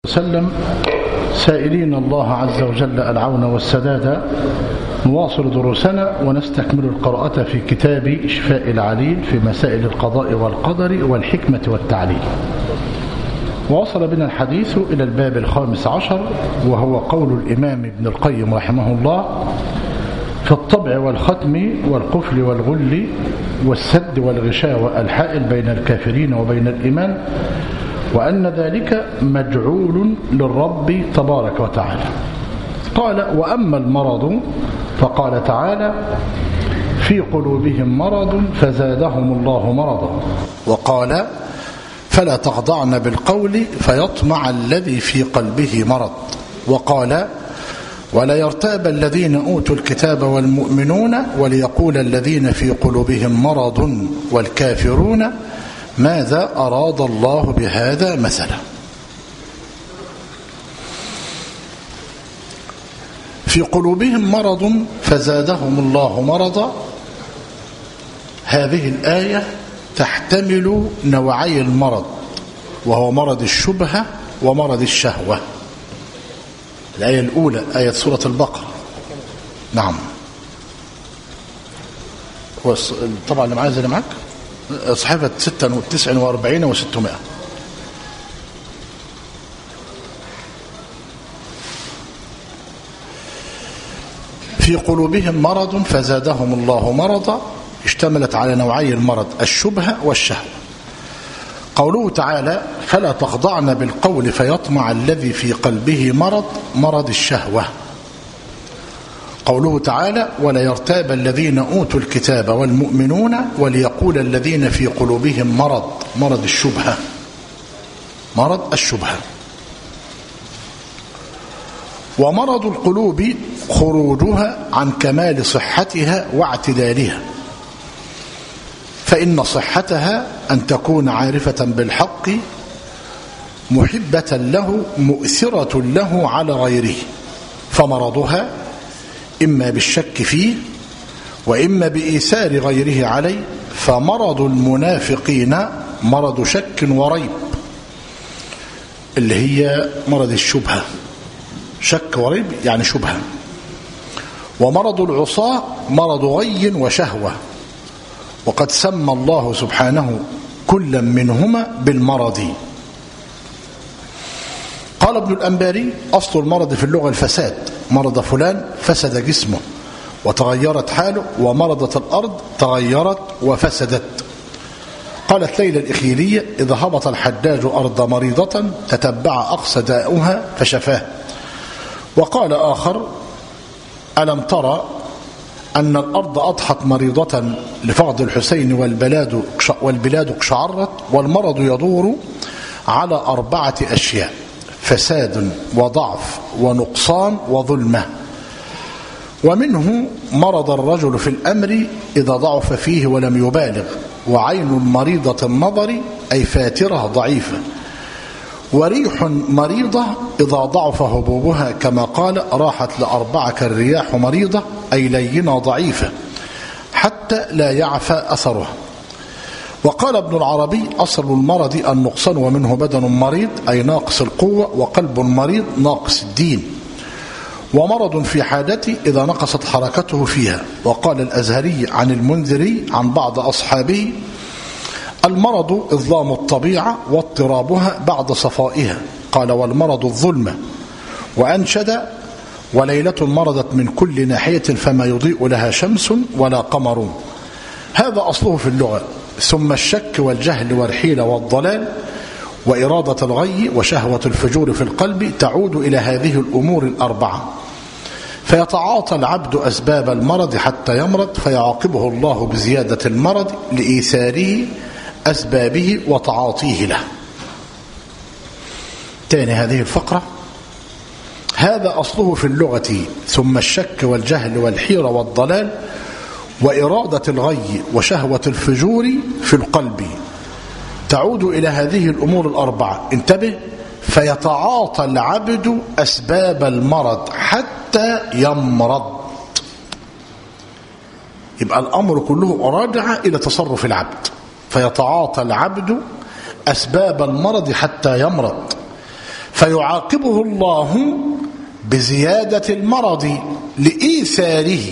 وسلم سائلين الله عز وجل العون والسداد. نواصل دروسنا ونستكمل القراءة في كتاب شفاء العليل في مسائل القضاء والقدر والحكمة والتعليل. ووصل بنا الحديث إلى الباب 15، وهو قول الإمام ابن القيم رحمه الله في الطبع والختم والقفل والغل والسد والغشاوة الحائل بين الكافرين وبين الإيمان، وأن ذلك مجعول للرب تبارك وتعالى. قال: وأما المرض فقال تعالى: في قلوبهم مرض فزادهم الله مرضا. وقال: فلا تخضعن بالقول فيطمع الذي في قلبه مرض. وقال: ولا يرتاب الذين أوتوا الكتاب والمؤمنون وليقول الذين في قلوبهم مرض والكافرون ماذا أراد الله بهذا مثلا. في قلوبهم مرض فزادهم الله مرضا. هذه الآية تحتمل نوعي المرض، وهو مرض الشبهة ومرض الشهوة. الآية الأولى آية سورة البقرة. نعم، طبعا اللي معايا زي اللي معاك صحيفة 49 و600. في قلوبهم مرض فزادهم الله مرضا اشتملت على نوعي المرض الشبهة والشهوة. قوله تعالى: فلا تخضعن بالقول فيطمع الذي في قلبه مرض، مرض الشهوة. قوله تعالى: ولا يرتاب الذين أوتوا الكتاب والمؤمنون وليقول الذين في قلوبهم مرض، مرض الشبهة، مرض الشبهة. ومرض القلوب خروجها عن كمال صحتها واعتدالها، فإن صحتها أن تكون عارفة بالحق محبة له مؤثرة له على غيره، فمرضها إما بالشك فيه وإما بإيثار غيره عليه. فمرض المنافقين مرض شك وريب، اللي هي مرض الشبهة، شك وريب يعني شبهة. ومرض العصاة مرض غي وشهوة، وقد سمى الله سبحانه كلا منهما بالمرض. قال ابن الأنباري: أصل المرض في اللغة الفساد، مرض فلان فسد جسمه وتغيرت حاله، ومرضت الأرض تغيرت وفسدت. قالت ليلى الإخيلية: إذا هبط الحداج أرض مريضة تتبع أقصى داؤها فشفاه. وقال آخر: ألم ترى أن الأرض أضحت مريضة لفقد الحسين والبلاد اقشعرت. والمرض يدور على 4 أشياء: فساد وضعف ونقصان وظلمة. ومنه مرض الرجل في الأمر إذا ضعف فيه ولم يبالغ، وعين مريضة النظر أي فاترة ضعيفة، وريح مريضة إذا ضعف هبوبها، كما قال: راحت لأربعك الرياح مريضة أي لينة ضعيفة حتى لا يعفى أثرها. وقال ابن العربي: أصل المرض النقصان، ومنه بدن مريض أي ناقص القوة، وقلب مريض ناقص الدين، ومرض في حاجته إذا نقصت حركته فيها. وقال الأزهري عن المنذري عن بعض أصحابه: المرض إظلام الطبيعة واضطرابها بعد صفائها. قال: والمرض الظلمة. وأنشد: وليلة مرضت من كل ناحية فما يضيء لها شمس ولا قمر. هذا أصله في اللغة. ثم الشك والجهل والحيلة والضلال وإرادة الغي وشهوة الفجور في القلب تعود إلى هذه الأمور 4، فيتعاطى العبد أسباب المرض حتى يمرض، فيعاقبه الله بزيادة المرض لإيثاره أسبابه وتعاطيه له. تاني هذه الفقرة: هذا أصله في اللغة. ثم الشك والجهل والحيرة والضلال وإرادة الغي وشهوة الفجور في القلب تعود إلى هذه الأمور 4. انتبه: فيتعاطى العبد أسباب المرض حتى يمرض. يبقى الأمر كله راجع إلى تصرف العبد. فيتعاطى العبد أسباب المرض حتى يمرض، فيعاقبه الله بزيادة المرض لإيثاره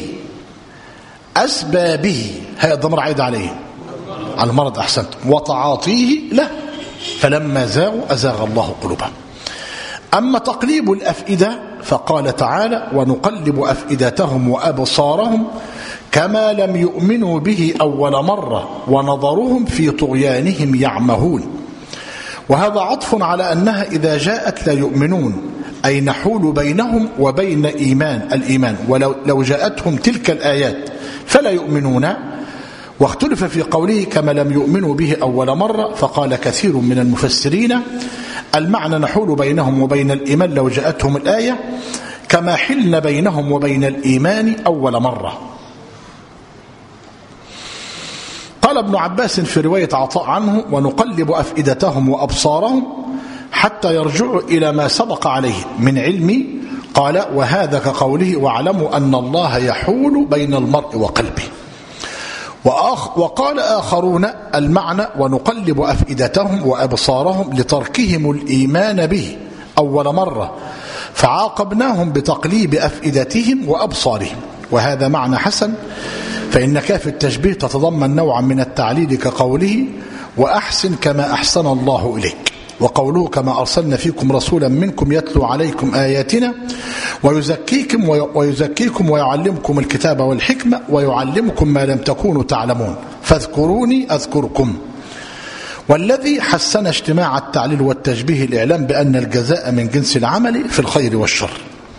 أسبابه، هذا الضمير عائد عليه على المرض، أحسنت، وتعاطيه له، فلما زاغوا أزاغ الله قلوبهم. أما تقليب الأفئدة فقال تعالى: ونقلب أفئدتهم وأبصارهم كما لم يؤمنوا به أول مرة ونظرهم في طغيانهم يعمهون. وهذا عطف على أنها إذا جاءت لا يؤمنون، أي نحول بينهم وبين الإيمان، ولو جاءتهم تلك الآيات فلا يؤمنون. واختلف في قوله كما لم يؤمنوا به أول مرة، فقال كثير من المفسرين المعنى نحول بينهم وبين الإيمان لو جاءتهم الآية كما حلنا بينهم وبين الإيمان أول مرة. قال ابن عباس في رواية عطاء عنه: ونقلب أفئدتهم وأبصارهم حتى يرجعوا إلى ما سبق عليه من علمي. قال: وهذا كقوله: واعلموا أن الله يحول بين المرء وقلبه. وقال آخرون المعنى ونقلب أفئدتهم وأبصارهم لتركهم الإيمان به أول مرة، فعاقبناهم بتقليب أفئدتهم وأبصارهم. وهذا معنى حسن، فإن كاف التشبيه تتضمن نوعا من التعليل كقوله: وأحسن كما أحسن الله إليك. وقوله: كما أرسلنا فيكم رسولا منكم يتلو عليكم آياتنا ويزكيكم ويعلمكم الكتاب والحكمة ويعلمكم ما لم تكونوا تعلمون فاذكروني أذكركم. والذي حسن اجتماع التعليل والتشبيه الإعلام بأن الجزاء من جنس العمل في الخير والشر.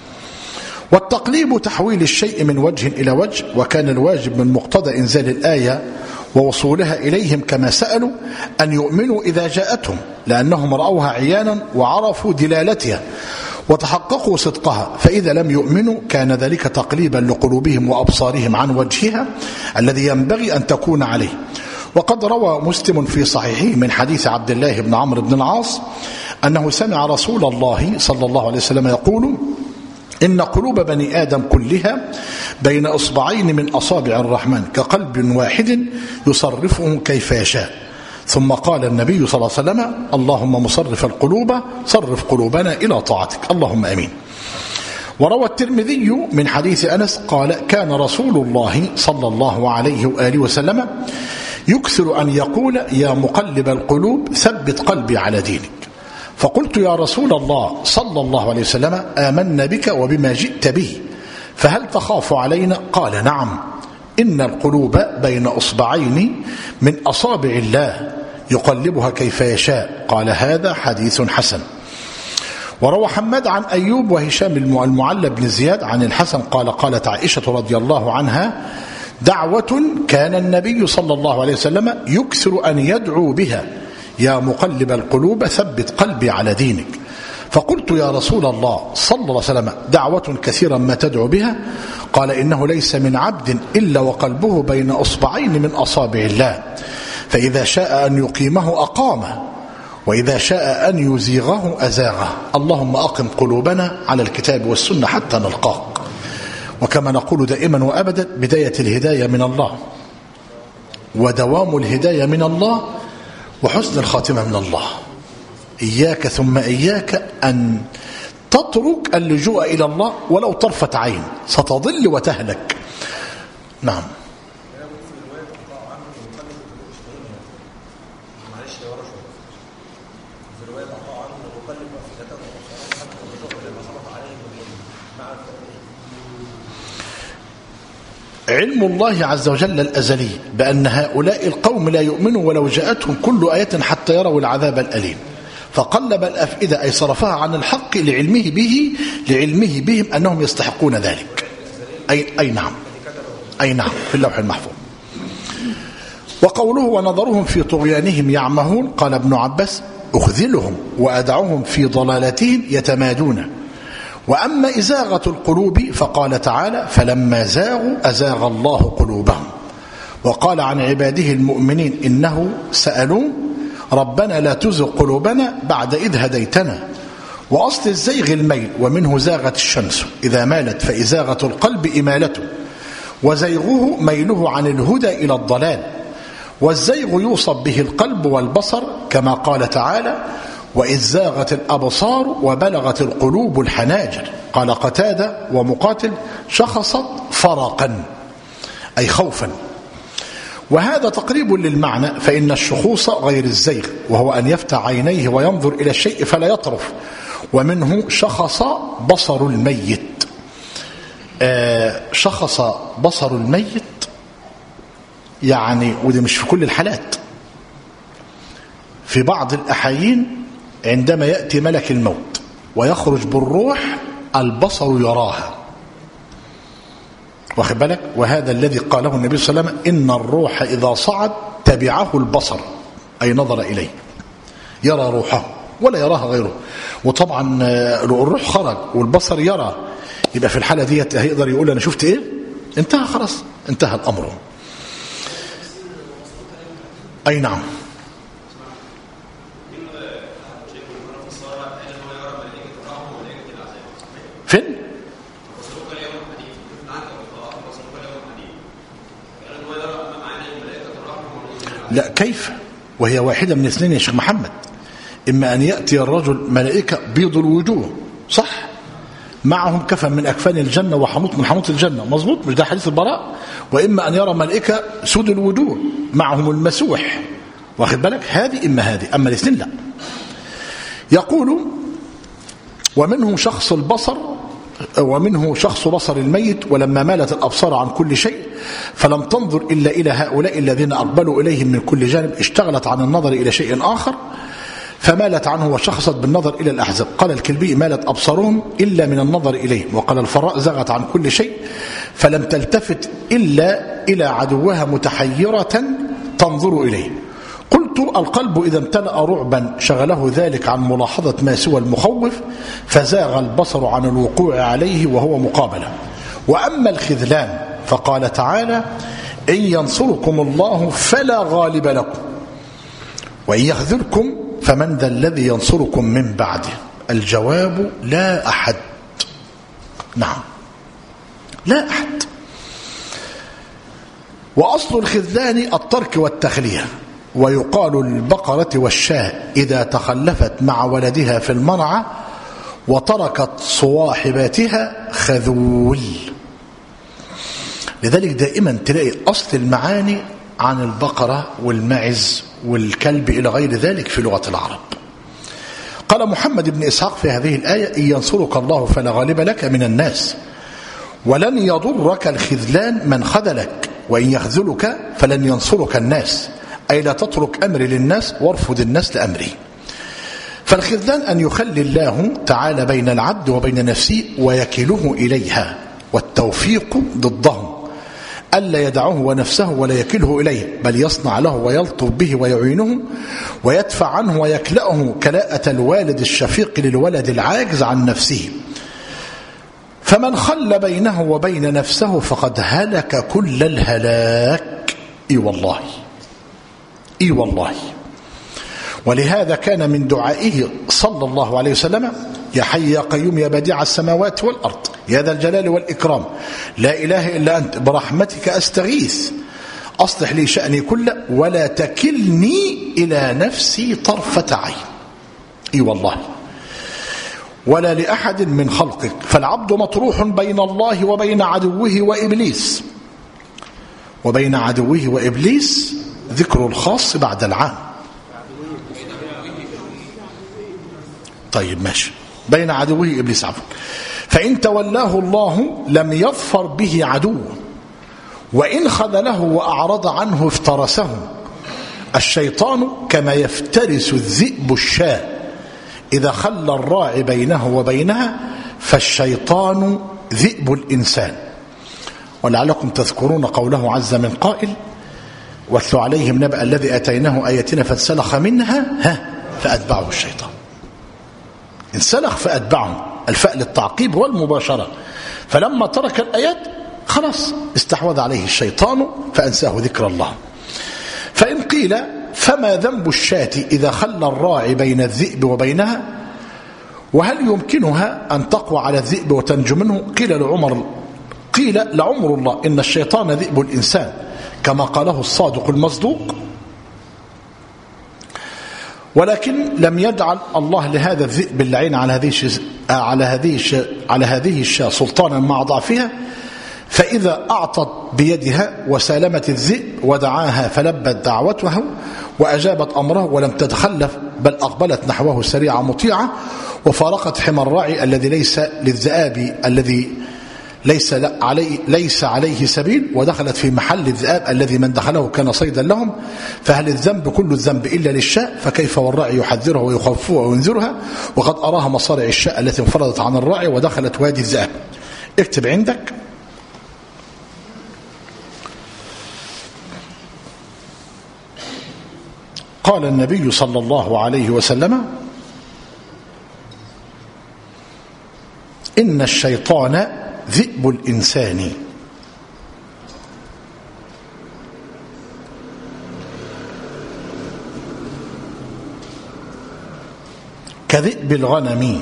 والتقليب تحويل الشيء من وجه إلى وجه، وكان الواجب من مقتضى إنزال الآية ووصولها إليهم كما سألوا أن يؤمنوا إذا جاءتهم، لأنهم رأوها عيانا وعرفوا دلالتها وتحققوا صدقها، فإذا لم يؤمنوا كان ذلك تقليبا لقلوبهم وأبصارهم عن وجهها الذي ينبغي أن تكون عليه. وقد روى مسلم في صحيحه من حديث عبد الله بن عمرو بن العاص أنه سمع رسول الله صلى الله عليه وسلم يقول: إن قلوب بني آدم كلها بين إصبعين من أصابع الرحمن كقلب واحد يصرفه كيف يشاء. ثم قال النبي صلى الله عليه وسلم: اللهم مصرف القلوب صرف قلوبنا إلى طاعتك، اللهم أمين. وروى الترمذي من حديث أنس قال: كان رسول الله صلى الله عليه وآله وسلم يكثر أن يقول: يا مقلب القلوب ثبت قلبي على دينك. فقلت: يا رسول الله صلى الله عليه وسلم آمنا بك وبما جئت به، فهل تخاف علينا؟ قال: نعم، إن القلوب بين أصبعين من أصابع الله يقلبها كيف يشاء. قال: هذا حديث حسن. وروى حماد عن أيوب وهشام المعلى بن زياد عن الحسن قال: قالت عائشة رضي الله عنها: دعوة كان النبي صلى الله عليه وسلم يكثر أن يدعو بها: يا مقلب القلوب ثبت قلبي على دينك. فقلت: يا رسول الله صلى الله عليه وسلم دعوة كثيرا ما تدعو بها؟ قال: إنه ليس من عبد إلا وقلبه بين أصبعين من أصابع الله، فإذا شاء أن يقيمه أقامه، وإذا شاء أن يزيغه أزاغه. اللهم أقم قلوبنا على الكتاب والسنة حتى نلقاك. وكما نقول دائما وأبدا: بداية الهداية من الله، ودوام الهداية من الله، وحسن الخاتمة من الله. إياك ثم إياك أن تترك اللجوء إلى الله ولو طرفة عين، ستضل وتهلك. نعم. علم الله عز وجل الأزلي بأن هؤلاء القوم لا يؤمنوا ولو جاءتهم كل آية حتى يروا العذاب الأليم، فقلب الأفئدة أي صرفها عن الحق لعلمه بهم أنهم يستحقون ذلك. أي نعم في اللوح المحفوظ. وقوله: ونظرهم في طغيانهم يعمهون، قال ابن عباس: أخذلهم وأدعوهم في ضلالتهم يتمادون. وأما إزاغة القلوب فقال تعالى: فلما زاغوا أزاغ الله قلوبهم. وقال عن عباده المؤمنين: إنه سألوا ربنا لا تزغ قلوبنا بعد إذ هديتنا. وأصل الزيغ الميل، ومنه زاغت الشمس إذا مالت، فإزاغة القلب إمالته، وزيغه ميله عن الهدى إلى الضلال. والزيغ يوصب به القلب والبصر، كما قال تعالى: وإذ زاغت الأبصار وبلغت القلوب الحناجر. قال قتادة ومقاتل: شخصت فرقا أي خوفا. وهذا تقريب للمعنى، فإن الشخوص غير الزيغ، وهو أن يفتح عينيه وينظر إلى الشيء فلا يطرف، ومنه شخص بصر الميت. شخص بصر الميت يعني، وده مش في كل الحالات، في بعض الأحايين عندما يأتي ملك الموت ويخرج بالروح البصر يراها، واخد بالك؟ وهذا الذي قاله النبي صلى الله عليه وسلم: إن الروح إذا صعد تبعه البصر، أي نظر إليه يرى روحه ولا يراها غيره. وطبعا الروح خرج والبصر يرى، يبقى في الحالة دي هيقدر يقول أنا شفت إيه؟ انتهى، خلاص انتهى الأمر. أي نعم. فين؟ لا، كيف وهي واحدة من اثنين يا شيخ محمد؟ إما أن يأتي الرجل ملائكة بيض الوجوه، صح، معهم كفن من أكفان الجنة وحنوط من حنوط الجنة، مظبوط، مش ده حديث البراء؟ وإما أن يرى ملائكة سود الوجوه معهم المسوح، واخد بالك؟ هذه إما هذه، أما الاثنين لا. يقول: ومنه شخص البصر، ومنه شخص بصر الميت، ولما مالت الأبصار عن كل شيء فلم تنظر إلا إلى هؤلاء الذين أقبلوا إليهم من كل جانب، اشتغلت عن النظر إلى شيء آخر فمالت عنه وشخصت بالنظر إلى الأحزاب. قال الكلبي: مالت أبصارهم إلا من النظر إليه. وقال الفراء: زغت عن كل شيء فلم تلتفت إلا إلى عدوها متحيرة تنظر إليه. قلت: القلب إذا امتلأ رعبا شغله ذلك عن ملاحظة ما سوى المخوف، فزاغ البصر عن الوقوع عليه وهو مقابلة. وأما الخذلان فقال تعالى: إن ينصركم الله فلا غالب لكم وإن يخذلكم فمن ذا الذي ينصركم من بعده. الجواب: لا أحد. نعم، لا أحد. وأصل الخذلان الترك والتخلية. ويقال للبقرة والشاة إذا تخلفت مع ولدها في المرعى وتركت صواحباتها خذول. لذلك دائما تلاقي أصل المعاني عن البقرة والمعز والكلب إلى غير ذلك في لغة العرب. قال محمد بن إسحاق في هذه الآية: إن ينصرك الله فلا غالب لك من الناس ولن يضرك الخذلان من خذلك وإن يخذلك فلن ينصرك الناس، أي لا تترك أمري للناس وارفض الناس لأمري. فالخذلان أن يخلي الله تعالى بين العبد وبين نفسه ويكله إليها، والتوفيق ضده، ألا يدعه ونفسه ولا يكله إليه، بل يصنع له ويلطف به ويعينه ويدفع عنه ويكلأه كلاءة الوالد الشفيق للولد العاجز عن نفسه. فمن خل بينه وبين نفسه فقد هلك كل الهلاك. إي والله، إي والله. ولهذا كان من دعائه صلى الله عليه وسلم: يا حي يا قيوم يا بديع السماوات والأرض يا ذا الجلال والإكرام لا إله إلا أنت برحمتك أستغيث أصلح لي شأني كله ولا تكلني إلى نفسي طرفة عين. إي والله، ولا لأحد من خلقك. فالعبد مطروح بين الله وبين عدوه وإبليس، وبين عدوه وإبليس ذكر الخاص بعد العام. طيب ماشي، بين عدوه إبليس عفوا. فإن تولاه الله لم يظفر به عدوه، وإن خذله وأعرض عنه افترسه. الشيطان كما يفترس الذئب الشاة إذا خلى الراعي بينه وبينها، فالشيطان ذئب الإنسان. ولعلكم تذكرون قوله عز من قائل: واتل عليهم نبأ الذي آتيناه آياتنا فانسلخ منها فأتبعه الشيطان. انسلخ فأتبعه، الفاء للتعقيب والمباشرة. فلما ترك الآيات خلاص استحوذ عليه الشيطان فأنساه ذكر الله. فإن قيل: فما ذنب الشاة إذا خلى الراعي بين الذئب وبينها، وهل يمكنها أن تقوى على الذئب وتنجو منه؟ قيل لعمر الله إن الشيطان ذئب الإنسان كما قاله الصادق المصدوق. ولكن لم يجعل الله لهذا الذئب اللعين على هذه الشاة سلطانا مع ضعفها، فإذا أعطت بيدها وسالمت الذئب ودعاها فلبت دعوته وأجابت أمره ولم تتخلف بل أقبلت نحوه سريعة مطيعة، وفارقت حمى الراعي الذي ليس للذئاب الذي ليس عليه سبيل، ودخلت في محل الذئاب الذي من دخله كان صيدا لهم. فهل الذنب كل الذنب إلا للشاء؟ فكيف والراعي يحذرها ويخوفها وينذرها وقد أراها مصارع الشاء التي انفرضت عن الراعي ودخلت وادي الذئاب. اكتب عندك: قال النبي صلى الله عليه وسلم: إن الشيطان ذئب الإنسان كذئب الغنم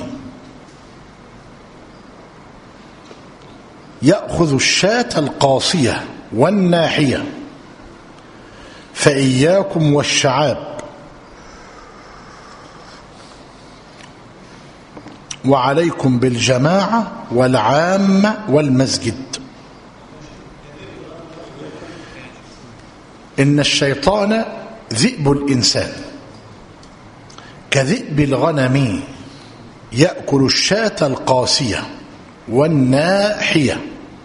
يأخذ الشاة القاصية والناحية، فإياكم والشعاب وعليكم بالجماعة والعامة والمسجد. إن الشيطان ذئب الإنسان كذئب الغنم يأكل الشاة القاسية والناحية،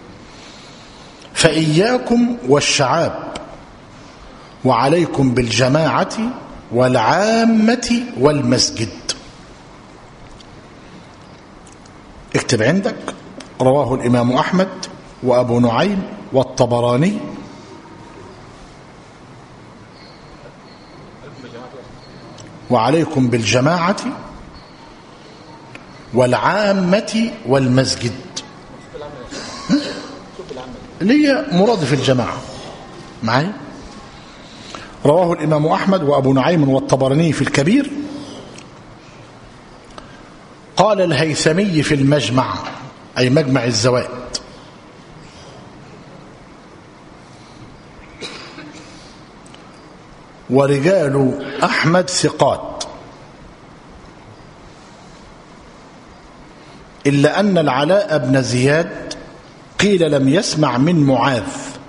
فإياكم والشعاب وعليكم بالجماعة والعامة والمسجد. اكتب عندك: رواه الإمام أحمد وأبو نعيم والطبراني وعليكم بالجماعة والعامة والمسجد، اللي هي مرادف الجماعة معي. رواه الإمام أحمد وأبو نعيم والطبراني في الكبير. قال الهيثمي في المجمع، أي مجمع الزوائد: ورجال أحمد ثقات، إلا أن العلاء بن زياد قيل لم يسمع من معاذ.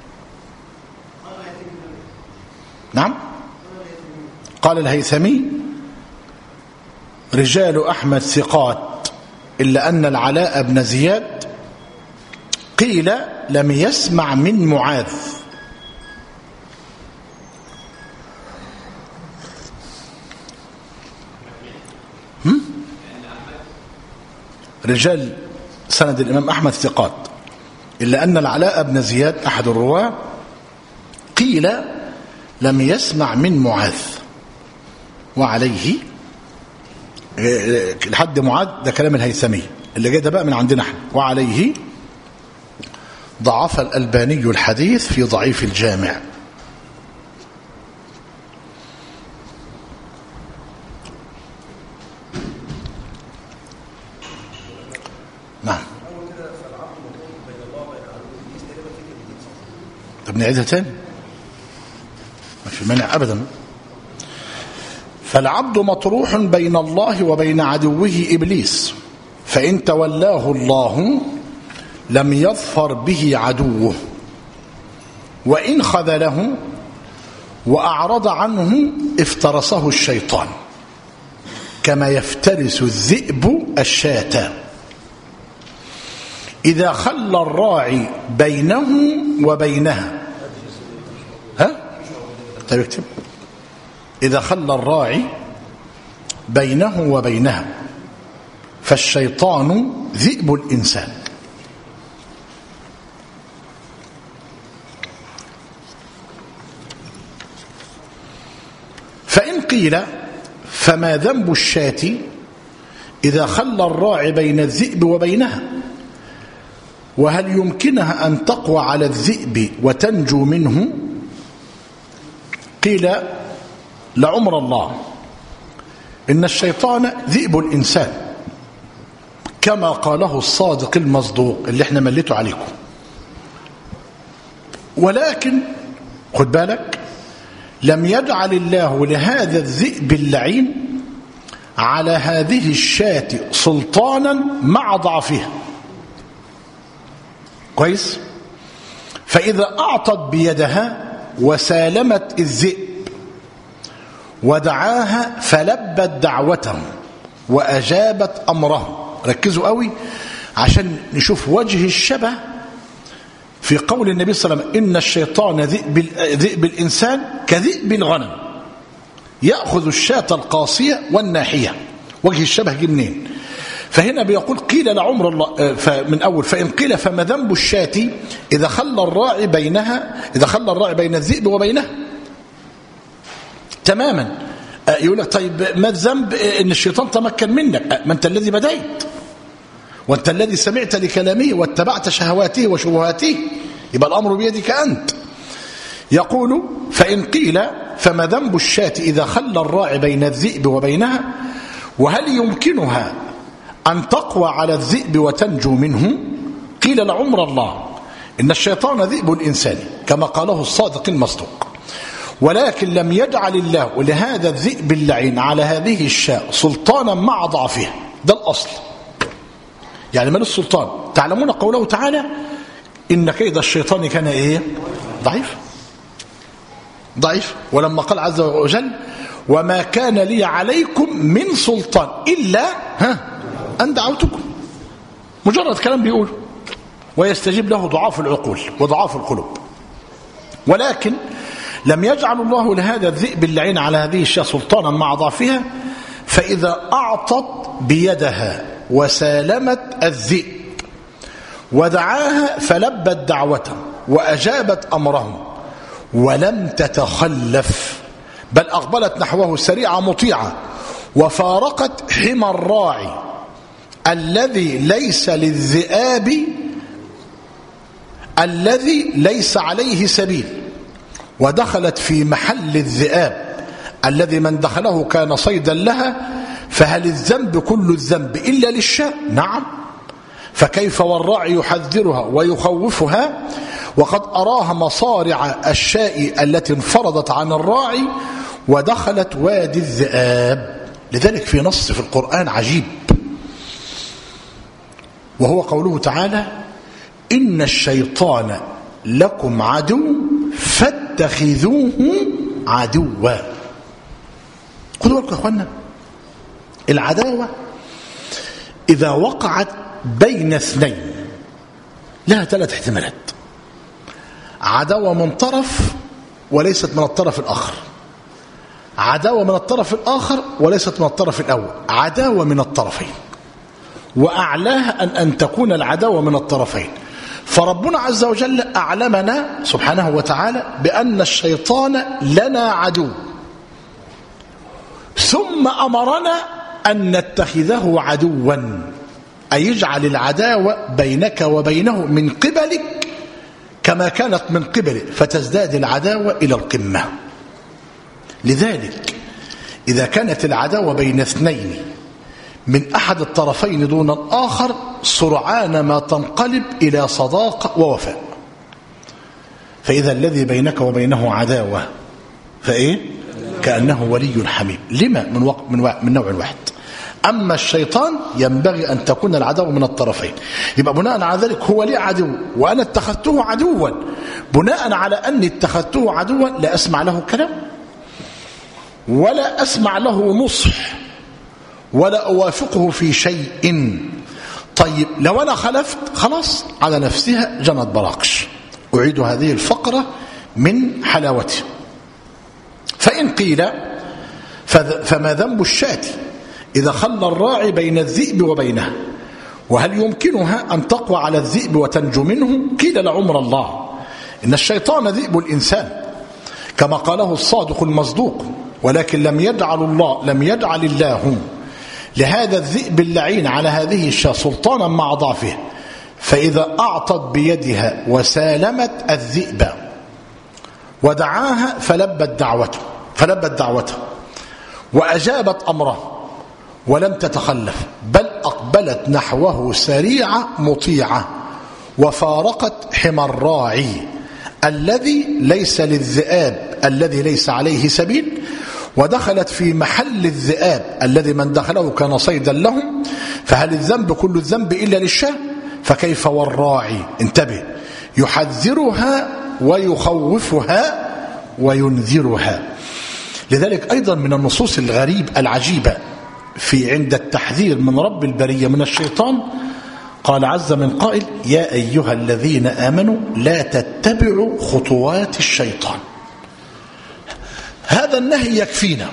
نعم، قال الهيثمي: رجال أحمد ثقات إلا أن العلاء بن زياد قيل لم يسمع من معاذ. رجال سند الإمام أحمد ثقات إلا أن العلاء بن زياد أحد الرواة قيل لم يسمع من معاذ. وعليه لحد معاذ ده كلام الهيثمي، اللي جاي ده بقى من عندنا احنا. وعليه ضعف الألباني الحديث في ضعيف الجامع. نعم. طب نعيدها تاني، ما في مانع أبدا. فالعبد مطروح بين الله وبين عدوه إبليس، فإن تولاه الله لم يظفر به عدوه، وإن خذله وأعرض عنه افترسه الشيطان كما يفترس الذئب الشاة. إذا خلى الراعي بينه وبينها، طيب اكتب: إذا خلى الراعي بينه وبينها فالشيطان ذئب الإنسان. فإن قيل فما ذنب الشاة إذا خلى الراعي بين الذئب وبينها، وهل يمكنها أن تقوى على الذئب وتنجو منه؟ قيل: لعمر الله، إن الشيطان ذئب الإنسان كما قاله الصادق المصدوق اللي احنا مليته عليكم، ولكن خد بالك لم يجعل الله لهذا الذئب اللعين على هذه الشاة سلطانا مع ضعفها. كويس؟ فإذا أعطت بيدها وسالمت الذئب ودعاها فلبت دعوته وأجابت أمره. ركزوا قوي عشان نشوف وجه الشبه في قول النبي صلى الله عليه وسلم: إن الشيطان ذئب الإنسان كذئب الغنم يأخذ الشاة القاصية والناحية. وجه الشبه جه منين؟ فهنا بيقول قيل لعمر الله من أول فإن قيل فما ذنب الشاة إذا خلى الراعي بين الذئب وبينها. تماما. يقول لك طيب ما الذنب إن الشيطان تمكن منك؟ ما أنت الذي بديت وأنت الذي سمعت لكلامه واتبعت شهواته وشبهاته، يبقى الأمر بيدك أنت. يقول فإن قيل فما ذنب الشاة إذا خلى الراعي بين الذئب وبينها وهل يمكنها أن تقوى على الذئب وتنجو منه؟ قيل لعمر الله إن الشيطان ذئب الإنسان كما قاله الصادق المصدوق، ولكن لم يجعل الله لهذا الذئب اللعين على هذه الشاة سلطانا مع ضعفها. ده الأصل. يعني من السلطان؟ تعلمون قوله تعالى: إن كيد الشيطان كان إيه؟ ضعيف. ولما قال عز وجل: وما كان لي عليكم من سلطان إلا أن دعوتكم. مجرد كلام بيقول ويستجيب له ضعاف العقول وضعاف القلوب. ولكن لم يجعل الله لهذا الذئب اللعين على هذه الشاة سلطانا مع ضعفها، فإذا أعطت بيدها وسالمت الذئب ودعاها فلبت دعوته وأجابت أمره ولم تتخلف بل أقبلت نحوه سريعة مطيعة وفارقت حمى الراعي الذي ليس للذئاب الذي ليس عليه سبيل، ودخلت في محل الذئاب الذي من دخله كان صيدا لها. فهل الذنب كل الذنب إلا للشاة؟ نعم. فكيف والراعي يحذرها ويخوفها وقد أراها مصارع الشاء التي انفرضت عن الراعي ودخلت وادي الذئاب. لذلك في نص في القرآن عجيب، وهو قوله تعالى: إن الشيطان لكم عدو فاتخذوه عدوا. خذوا بالكم يا اخوانا، العداوة إذا وقعت بين اثنين لها 3 احتمالات: عداوة من طرف وليست من الطرف الآخر، عداوة من الطرف الآخر وليست من الطرف الأول، عداوة من الطرفين، وأعلاها أن تكون العداوة من الطرفين. فربنا عز وجل أعلمنا سبحانه وتعالى بأن الشيطان لنا عدو، ثم أمرنا أن نتخذه عدوا، أي يجعل العداوة بينك وبينه من قبلك كما كانت من قبله، فتزداد العداوة إلى القمة. لذلك إذا كانت العداوة بين اثنين من أحد الطرفين دون الآخر سرعان ما تنقلب إلى صداقة ووفاء. فإذا الذي بينك وبينه عداوة فإيه؟ كأنه ولي حميم. لما؟ من نوع واحد. أما الشيطان ينبغي أن تكون العداوة من الطرفين. يبقى بناء على ذلك هو لي عدو وأنا اتخذته عدوا، بناء على أني اتخذته عدوا لا أسمع له كلام ولا أسمع له نصح ولا أوافقه في شيء. طيب لو أنا خلفت خلاص على نفسها جنت براقش. أعيد هذه الفقرة من حلاوته. فإن قيل فما ذنب الشاة إذا خلى الراعي بين الذئب وبينها وهل يمكنها أن تقوى على الذئب وتنجو منه؟ قيل لعمر الله إن الشيطان ذئب الإنسان كما قاله الصادق المصدوق، ولكن لم يجعل الله لهذا الذئب اللعين على هذه الشاة سلطانا مع ضعفه، فإذا أعطت بيدها وسالمت الذئب ودعاها فلبت دعوته وأجابت أمره ولم تتخلف بل أقبلت نحوه سريعة مطيعة وفارقت حمى الراعي الذي ليس للذئاب الذي ليس عليه سبيل، ودخلت في محل الذئاب الذي من دخله كان صيدا لهم، فهل الذنب كل الذنب إلا للشاة؟ فكيف والراعي، انتبه، يحذرها ويخوفها وينذرها. لذلك أيضا من النصوص العجيبة في عند التحذير من رب البرية من الشيطان، قال عز من قائل: يا أيها الذين آمنوا لا تتبعوا خطوات الشيطان. هذا النهي يكفينا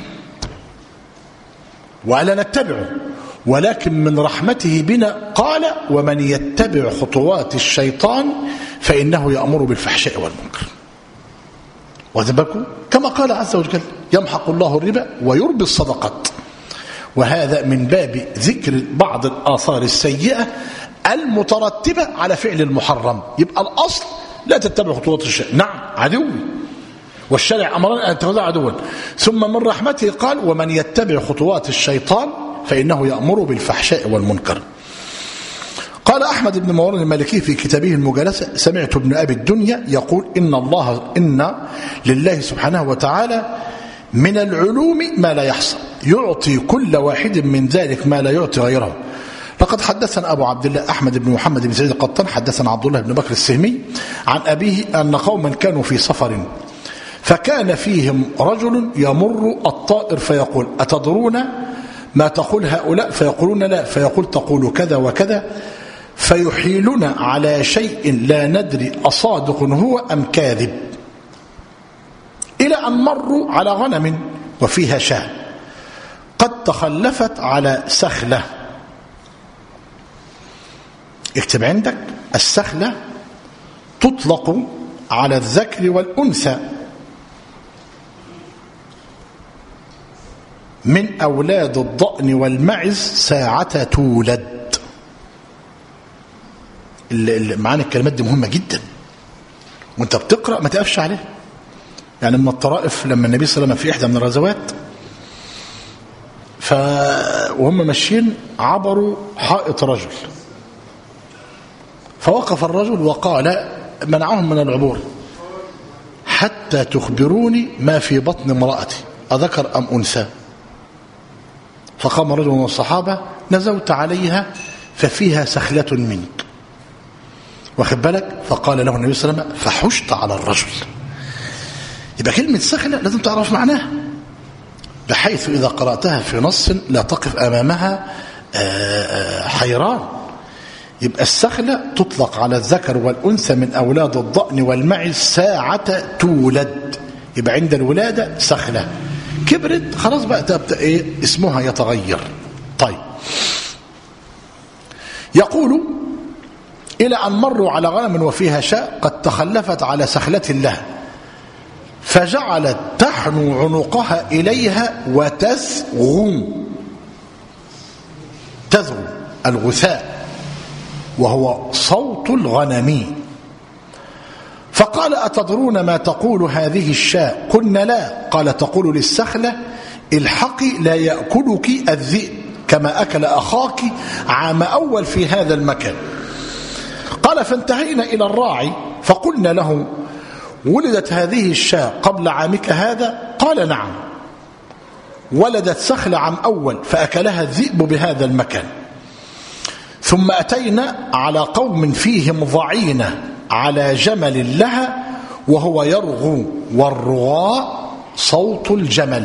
وألا نتبعه، ولكن من رحمته بنا قال: ومن يتبع خطوات الشيطان فإنه يأمر بالفحشاء والمنكر. وذبكوا كما قال عز وجل: يمحق الله الربا ويربي الصدقات. وهذا من باب ذكر بعض الآثار السيئة المترتبة على فعل المحرم. يبقى الأصل لا تتبع خطوات الشيطان، نعم عدو، والشرع أمرنا أن تتخذها عدوا، ثم من رحمته قال: ومن يتبع خطوات الشيطان فإنه يأمر بالفحشاء والمنكر. قال أحمد بن مورد المالكي في كتابه المجالسة: سمعت ابن أبي الدنيا يقول: إن لله سبحانه وتعالى من العلوم ما لا يحصى، يعطي كل واحد من ذلك ما لا يعطي غيره. لقد حدثنا أبو عبد الله أحمد بن محمد بن سعيد القطان حدثنا عبد الله بن بكر السهمي عن أبيه أن قوما كانوا في سفر، فكان فيهم رجل يمر الطائر فيقول: أتدرون ما تقول هؤلاء؟ فيقولون: لا. فيقول: تقول كذا وكذا. فيحيلون على شيء لا ندري أصادق هو أم كاذب، إلى أن مروا على غنم وفيها شاة قد تخلفت على سخلة. اكتب عندك: السخلة تطلق على الذكر والأنثى من أولاد الضأن والمعز ساعة تولد. معاني الكلمات دي مهمة جدا، وانت بتقرأ ما تقفش عليها. يعني من الطرائف لما النبي صلى الله عليه وسلم في إحدى من الغزوات وهم ماشيين عبروا حائط رجل، فوقف الرجل وقال، منعهم من العبور: حتى تخبروني ما في بطن امرأتي أذكر أم أنثى؟ فقام رجل من الصحابة: نزوت عليها ففيها سخلة منك. واخد بالك؟ فقال له النبي صلى الله عليه وسلم: فحشت على الرجل. يبقى كلمة سخلة لازم تعرف معناها، بحيث إذا قرأتها في نص لا تقف أمامها حيران. يبقى السخلة تطلق على الذكر والأنثى من أولاد الضأن والمعز ساعة تولد. يبقى عند الولادة سخلة، كبرت خلاص بقى تبدأ اسمها يتغير. طيب، يقول: إلى أن مروا على غنم وفيها شاة قد تخلفت على سخلة الله، فجعلت تحنو عنقها إليها وتزغو. تزغو الغثاء، وهو صوت الغنم. فقال: أتدرون ما تقول هذه الشاة؟ قلنا: لا. قال: تقول للسخلة: الحقي لا يأكلك الذئب كما أكل أخاك عام أول في هذا المكان. قال: فانتهينا إلى الراعي فقلنا له: ولدت هذه الشاة قبل عامك هذا؟ قال: نعم. ولدت سخلة عام أول فأكلها الذئب بهذا المكان. ثم أتينا على قوم فيهم ضعينة على جمل لها وهو يرغو، والرغاء صوت الجمل.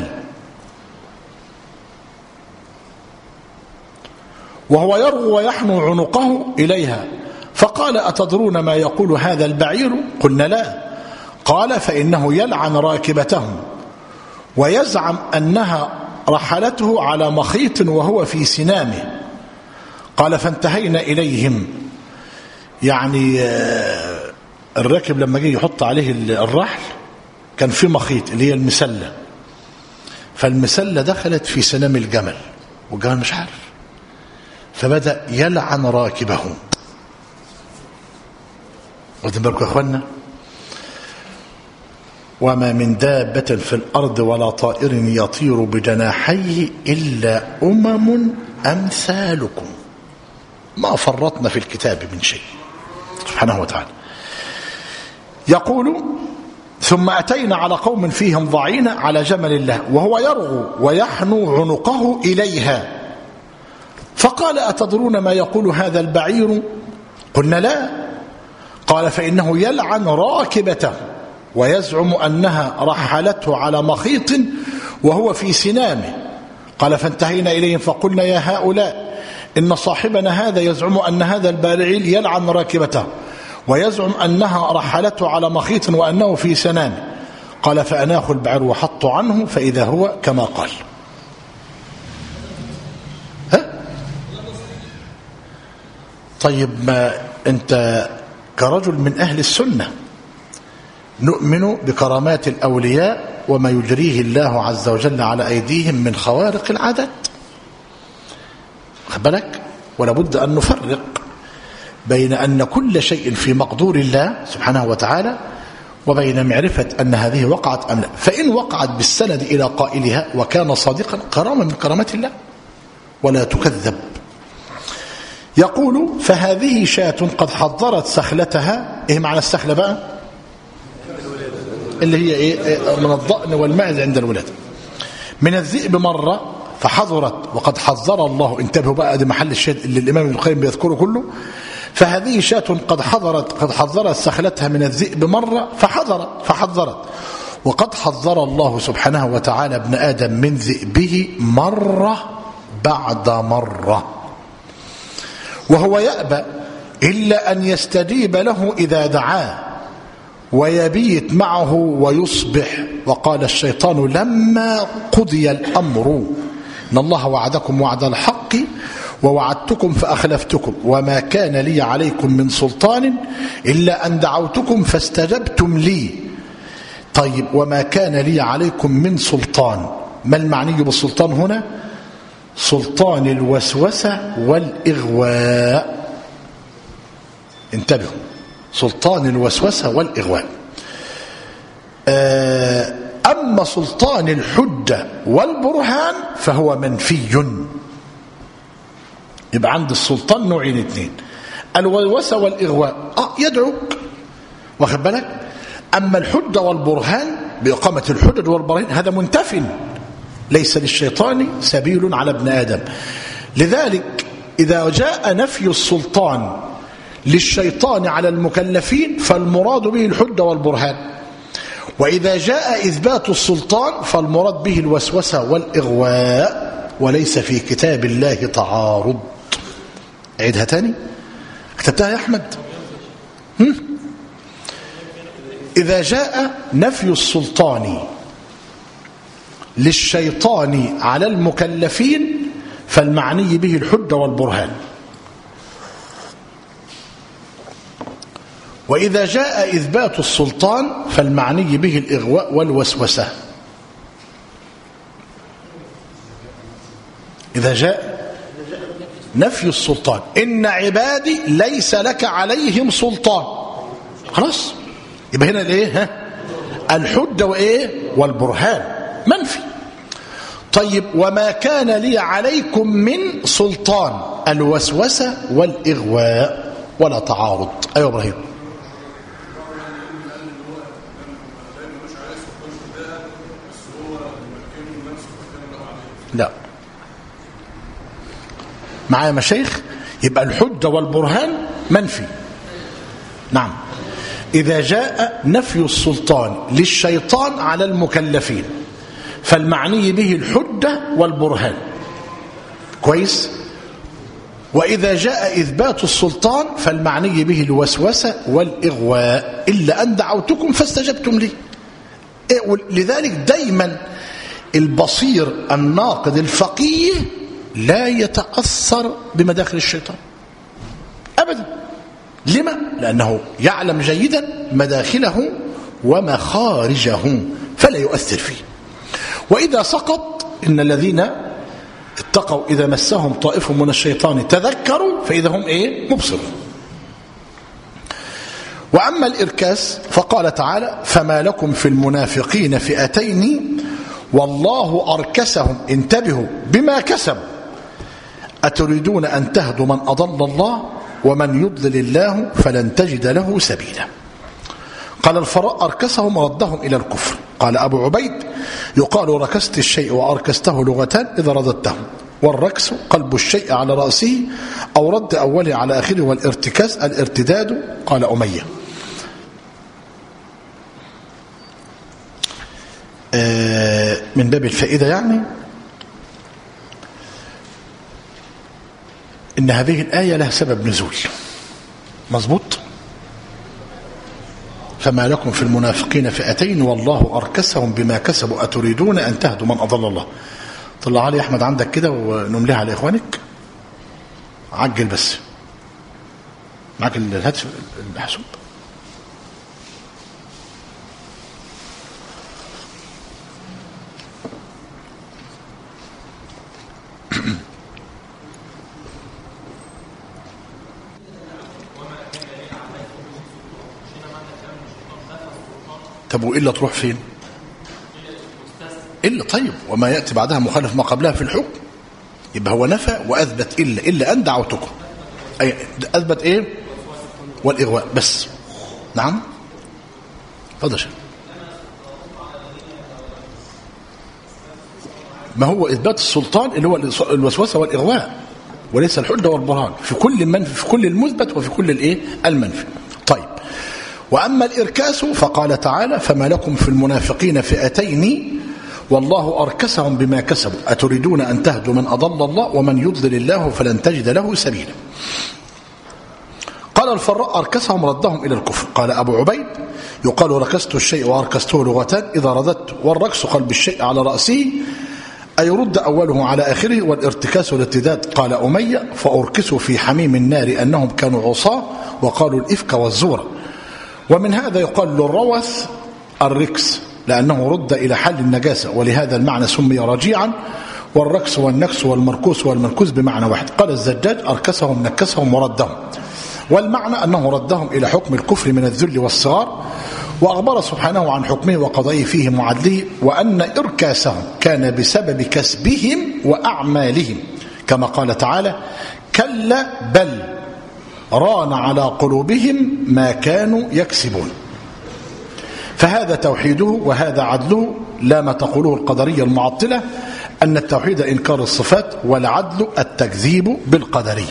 وهو يرغو ويحنو عنقه إليها. فقال: أتدرون ما يقول هذا البعير؟ قلنا: لا. قال: فإنه يلعن راكبته ويزعم أنها رحلته على مخيط وهو في سنامه. قال: فانتهينا إليهم. يعني الراكب لما جه يحط عليه الرحل كان في مخيط اللي هي المسلة، فالمسلة دخلت في سنام الجمل والجمل مش عارف، فبدأ يلعن راكبه. واخدين بالكم يا اخوانا؟ وما من دابة في الأرض ولا طائر يطير بجناحيه إلا أمم أمثالكم ما فرطنا في الكتاب من شيء سبحانه وتعالى. يقول: ثم أتينا على قوم فيهم ضعين على جمل الله وهو يرغو ويحنو عنقه إليها فقال أتدرون ما يقول هذا البعير؟ قلنا لا. قال فإنه يلعن راكبته ويزعم أنها رحلته على مخيط وهو في سنامه. قال فانتهينا إليهم فقلنا يا هؤلاء إن صاحبنا هذا يزعم أن هذا البعير يلعن راكبته ويزعم أنها رحلته على مخيط وأنه في سنامه. قال فأناخ البعير وحط عنه فإذا هو كما قال. طيب ما أنت كرجل من أهل السنة نؤمن بكرامات الأولياء وما يجريه الله عز وجل على أيديهم من خوارق العادات. خد بالك؟ ولا بد أن نفرق بين أن كل شيء في مقدور الله سبحانه وتعالى وبين معرفة أن هذه وقعت أم لا. فإن وقعت بالسند إلى قائلها وكان صادقا كرامة من كرامات الله ولا تكذب. يقول فهذه شاة قد حضرت سخلتها. إيه معنى السخلة بقى؟ اللي هي إيه؟ من الضأن والمعز عند الولادة. من الذئب مرة فحضرت وقد حذر الله. انتبهوا بقى، دي محل الشاهد اللي الإمام ابن القيم بيذكره كله. فهذه شاة قد حضرت سخلتها من الذئب مرة فحذرت وقد حذر الله سبحانه وتعالى ابن آدم من ذئبه مرة بعد مرة وهو يأبى إلا أن يستجيب له إذا دعاه ويبيت معه ويصبح. وقال الشيطان لما قضي الأمر إن الله وعدكم وعد الحق ووعدتكم فأخلفتكم وما كان لي عليكم من سلطان إلا أن دعوتكم فاستجبتم لي. طيب وما كان لي عليكم من سلطان، ما المعني بالسلطان هنا؟ سلطان الوسوسة والإغواء. انتبهوا، سلطان الوسوسة والإغواء. أما سلطان الحجة والبرهان فهو منفي. يبقى عند السلطان نوعين اثنين، الوسوسة والإغواء. يدعوك، واخد بالك. أما الحجة والبرهان بإقامة الحجج والبرهان هذا منتف، ليس للشيطان سبيل على ابن آدم. لذلك إذا جاء نفي السلطان للشيطان على المكلفين فالمراد به الحجة والبرهان، وإذا جاء إثبات السلطان فالمراد به الوسوسة والإغواء، وليس في كتاب الله تعارض. عيدها تاني، كتبتها يا أحمد؟ إذا جاء نفي السلطان للشيطان على المكلفين فالمعني به الحجة والبرهان، وإذا جاء إثبات السلطان فالمعني به الإغواء والوسوسة. إذا جاء نفي السلطان إن عبادي ليس لك عليهم سلطان، خلاص يبقى هنا الايه؟ الحجة وايه؟ والبرهان منفي. طيب وما كان لي عليكم من سلطان، الوسوسة والإغواء ولا تعارض. أيوة إبراهيم. لا معايا مشايخ؟ يبقى الحجة والبرهان منفي. نعم. إذا جاء نفي السلطان للشيطان على المكلفين فالمعني به الحجة والبرهان، كويس. وإذا جاء إثبات السلطان فالمعني به الوسوسة والإغواء إلا أن دعوتكم فاستجبتم لي. لذلك دايما البصير الناقد الفقيه لا يتأثر بمداخل الشيطان أبدا. لما؟ لأنه يعلم جيدا مداخله ومخارجه فلا يؤثر فيه. وإذا سقط إن الذين اتقوا إذا مسهم طائف من الشيطان تذكروا فإذا هم مبصرون. وأما الإركاس فقال تعالى فما لكم في المنافقين فئتين والله أركسهم، انتبهوا، بما كسبوا أتريدون أن تهدوا من أضل الله ومن يضلل الله فلن تجد له سبيلا. قال الفراء أركسهم ردهم إلى الكفر. قال أبو عبيد يقال ركست الشيء وأركسته لغتان إذا رددته، والركس قلب الشيء على رأسه أو رد أوله على آخره، والارتكاز الارتداد. قال أمية. من باب الفائدة يعني إن هذه الآية لها سبب نزول مظبوط. فما لكم في المنافقين فئتين والله أركسهم بما كسبوا أتريدون أن تهدوا من أضل الله. طلع علي أحمد عندك كده ونمليها على إخوانك. عجل بس معك الهاتف المحسوب. طب وإلا تروح فين؟ إلا طيب وما يأتي بعدها مخالف ما قبلها في الحكم، يبقى هو نفى وأثبت إلا أن دعوتكم، أي أثبت إيه؟ والإغواء بس. نعم فضل شيء. ما هو إثبات السلطان اللي هو الوسوسة والإغواء، وليس الحجة والبرهان في كل المنفي، في كل المثبت وفي كل الإيه؟ المنفي. طيب وأما الإركاس فقال تعالى فما لكم في المنافقين فئتين والله أركسهم بما كسبوا أتريدون أن تهدوا من أضل الله ومن يضلل الله فلن تجد له سبيلا. قال الفراء أركسهم ردهم إلى الكفر. قال أبو عبيد يقال ركست الشيء وأركسته لغتان إذا رددت، والركس قلب الشيء على رأسه أي رد أوله على آخره، والارتكاس والارتداد. قال أمية فأركسوا في حميم النار أنهم كانوا عصاة وقالوا الإفك والزور. ومن هذا يقال للروث الركس لأنه رد إلى حل النجاسة، ولهذا المعنى سمي رجيعا، والركس والنكس والمركوس والمنكوس بمعنى واحد. قال الزجاج أركسهم نكسهم وردهم، والمعنى أنه ردهم إلى حكم الكفر من الذل والصغار. وأخبر سبحانه عن حكمه وقضائه فيه معدله، وأن إركاسهم كان بسبب كسبهم وأعمالهم، كما قال تعالى كلا بل ران على قلوبهم ما كانوا يكسبون. فهذا توحيده وهذا عدله، لا ما تقوله القدرية المعطلة أن التوحيد إنكار الصفات والعدل التكذيب بالقدرية.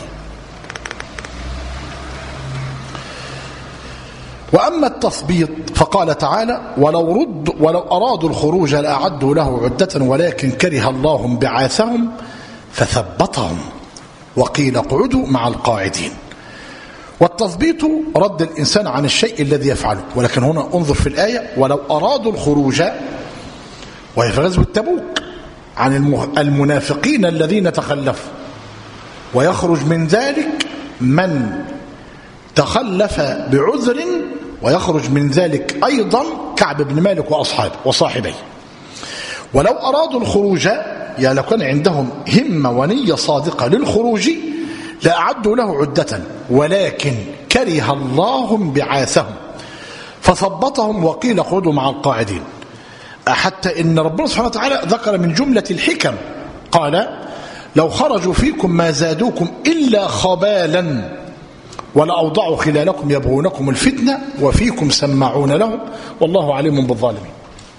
وأما التثبيط فقال تعالى ولو أرادوا الخروج لأعدوا له عدة ولكن كره الله بعاثهم فثبطهم وقيل اقعدوا مع القاعدين. والتثبيط رد الإنسان عن الشيء الذي يفعله، ولكن هنا انظر في الآية ولو أرادوا الخروج، وهي في غزوة تبوك، عن المنافقين الذين تخلفوا، ويخرج من ذلك من تخلف بعذر، ويخرج من ذلك أيضا كعب بن مالك وأصحابه وصاحبيه. ولو أرادوا الخروج يعني لو كان عندهم همة ونية صادقة للخروج لأعدوا له عدة ولكن كره الله بعاثهم فثبطهم وقيل اقعدوا مع القاعدين. حتى إن ربنا سبحانه وتعالى ذكر من جملة الحكم قال لو خرجوا فيكم ما زادوكم إلا خبالا ولأوضعوا خلالكم يبغونكم الفتنة وفيكم سماعون لهم والله عليم بالظالمين.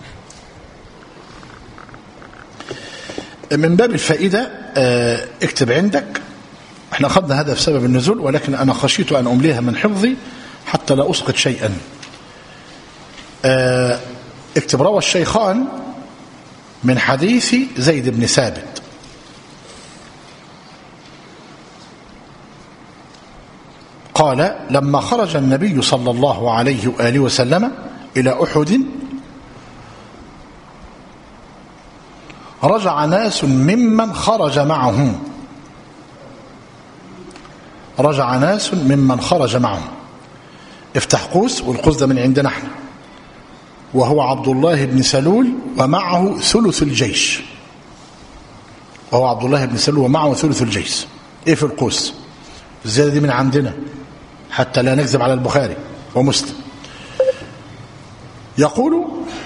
من باب الفائدة اكتب عندك، احنا أخذنا هذا بسبب النزول، ولكن أنا خشيت أن أمليها من حفظي حتى لا أسقط شيئا. اكتب روى الشيخان من حديث زيد بن ثابت قال لما خرج النبي صلى الله عليه وآله وسلم إلى أحد رجع ناس ممن خرج معهم، رجع ناس ممن خرج معهم. افتح قوس، والقوس ده من عندنا احنا، وهو عبد الله بن سلول ومعه ثلث الجيش، وهو عبد الله بن سلول ومعه ثلث الجيش. ايه في القوس؟ الزيادة دي من عندنا حتى لا نكذب على البخاري ومسلم. يقول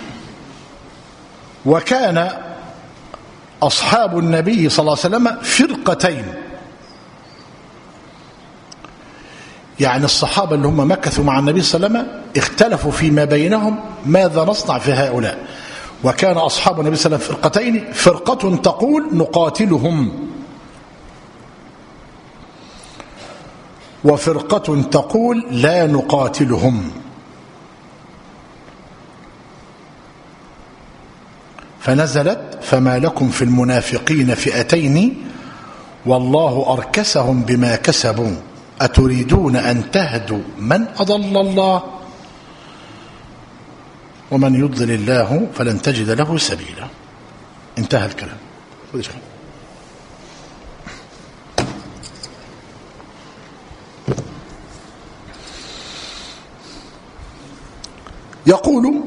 وكان أصحاب النبي صلى الله عليه وسلم فرقتين يعني الصحابة اللي هم مكثوا مع النبي صلى الله عليه وسلم اختلفوا فيما بينهم ماذا نصنع في هؤلاء. وكان أصحاب النبي صلى الله عليه وسلم فرقتين، فرقة تقول نقاتلهم، وفرقة تقول لا نقاتلهم. فنزلت فما لكم في المنافقين فئتين والله أركسهم بما كسبوا أتريدون أن تهدوا من أضل الله ومن يضلل الله فلن تجد له سبيلا. انتهى الكلام. يقول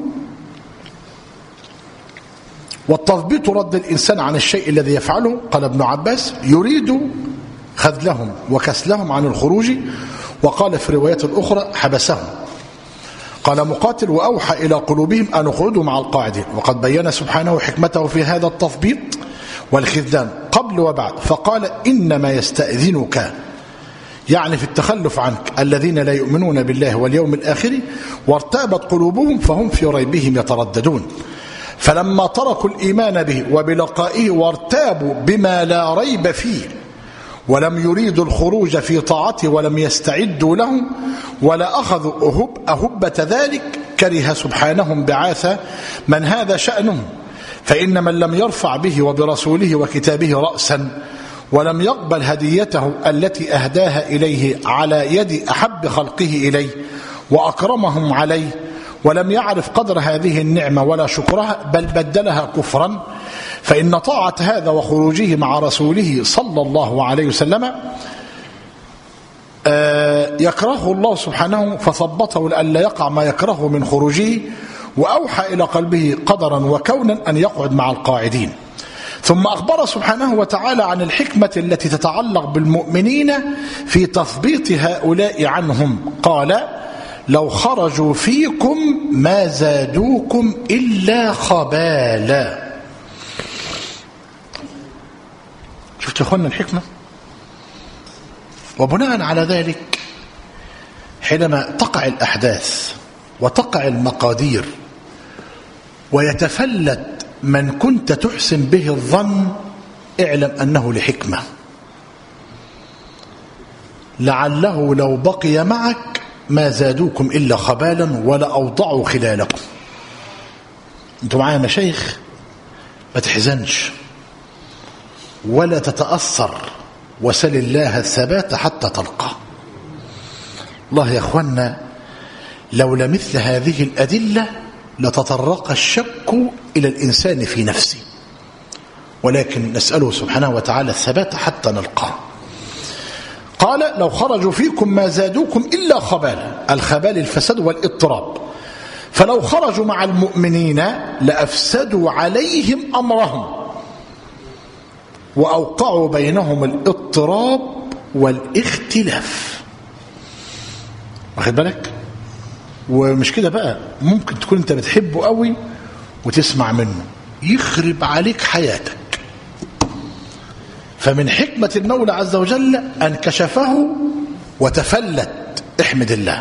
والتثبيط رد الإنسان عن الشيء الذي يفعله. قال ابن عباس يريد خذلهم وكسلهم عن الخروج، وقال في رواية أخرى حبسهم. قال مقاتل وأوحى إلى قلوبهم أن يخرجوا مع القاعدين. وقد بين سبحانه حكمته في هذا التثبيط والخذلان قبل وبعد، فقال إنما يستأذنك، يعني في التخلف عنك، الذين لا يؤمنون بالله واليوم الآخر وارتابت قلوبهم فهم في ريبهم يترددون. فلما تركوا الإيمان به وبلقائه وارتابوا بما لا ريب فيه ولم يريدوا الخروج في طاعته ولم يستعدوا له ولا أخذوا أهبة ذلك، كره سبحانه بعاث من هذا شأنه. فإن من لم يرفع به وبرسوله وكتابه رأسا ولم يقبل هديته التي أهداها إليه على يد أحب خلقه إليه وأكرمهم عليه، ولم يعرف قدر هذه النعمة ولا شكرها بل بدلها كفرا، فإن طاعة هذا وخروجه مع رسوله صلى الله عليه وسلم يكرهه الله سبحانه فثبته لئلا يقع ما يكرهه من خروجه، وأوحى إلى قلبه قدرا وكونا أن يقعد مع القاعدين. ثم أخبر سبحانه وتعالى عن الحكمة التي تتعلق بالمؤمنين في تثبيط هؤلاء عنهم. قال لو خرجوا فيكم ما زادوكم إلا خبالا. شفت يا أخوانا الحكمة؟ وبناء على ذلك حينما تقع الأحداث وتقع المقادير ويتفلت من كنت تحسن به الظن، اعلم أنه لحكمة، لعله لو بقي معك ما زادوكم إلا خبالا ولا أوضعوا خلالكم. أنتم معايا مشايخ؟ ما تحزنش ولا تتأثر، وسل الله الثبات حتى تلقى الله. يا أخوانا لولا مثل هذه الأدلة لتطرق الشك إلى الإنسان في نفسه، ولكن نسأله سبحانه وتعالى الثبات حتى نلقاه. قال لو خرجوا فيكم ما زادوكم إلا خبالا، الخبال الفساد والاضطراب، فلو خرجوا مع المؤمنين لأفسدوا عليهم أمرهم وأوقعوا بينهم الاضطراب والاختلاف. واخد بالك؟ ومش كده بقى، ممكن تكون انت بتحبه قوي وتسمع منه يخرب عليك حياتك، فمن حكمة المولى عز وجل أن كشفه وتفلت. احمد الله،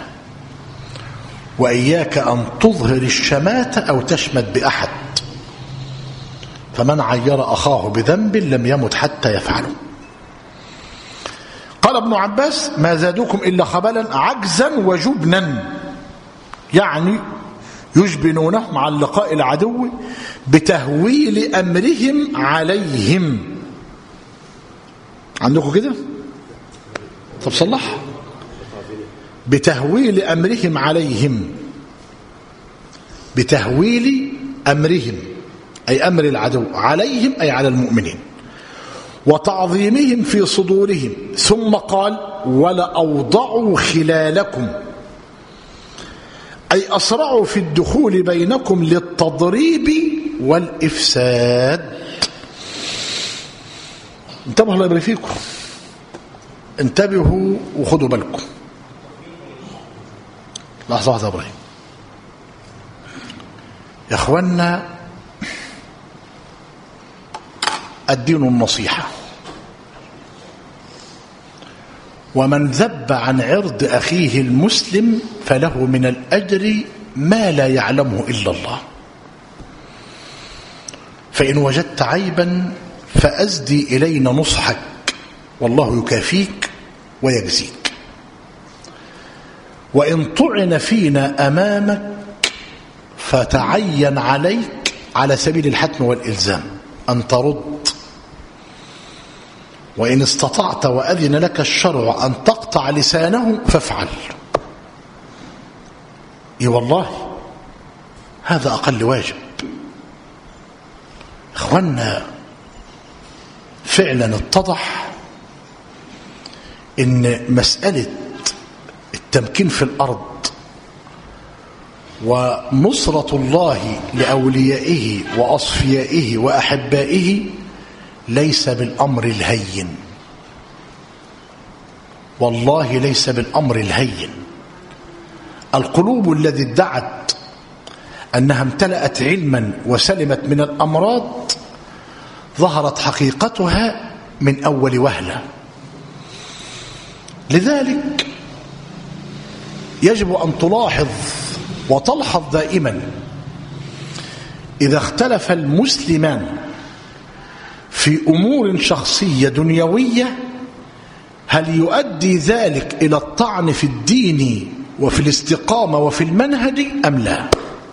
وإياك أن تظهر الشماتة أو تشمت بأحد، فمن عير أخاه بذنب لم يمت حتى يفعله. قال ابن عباس ما زادوكم إلا خبالا عجزا وجبنا، يعني يجبنونهم عن لقاء العدو بتهويل أمرهم عليهم. عندكم كده؟ طب صلح. بتهويل أمرهم عليهم، بتهويل أمرهم أي أمر العدو عليهم أي على المؤمنين، وتعظيمهم في صدورهم. ثم قال ولأوضعوا خلالكم أي أسرعوا في الدخول بينكم للتضريب والإفساد. انتبهوا الله يبارك فيكم، انتبهوا وخدوا بالكم. لحظة واحدة إبراهيم يا أخوانا، الدين النصيحة، ومن ذب عن عرض أخيه المسلم فله من الأجر ما لا يعلمه إلا الله. فإن وجدت عيبا فأسدي إلينا نصحك والله يكافيك ويجزيك. وإن طعن فينا أمامك فتعين عليك على سبيل الحتم والإلزام أن ترد، وإن استطعت وأذن لك الشرع أن تقطع لسانه فافعل. إي والله هذا أقل واجب. إخوانا فعلا اتضح إن مسألة التمكين في الأرض ونصرة الله لأوليائه وأصفيائه وأحبائه ليس بالأمر الهين، والله ليس بالأمر الهين. القلوب التي ادعت أنها امتلأت علما وسلمت من الأمراض ظهرت حقيقتها من أول وهلة. لذلك يجب أن تلاحظ وتلحظ دائما إذا اختلف المسلمان في أمور شخصية دنيوية هل يؤدي ذلك إلى الطعن في الدين وفي الاستقامة وفي المنهج أم لا؟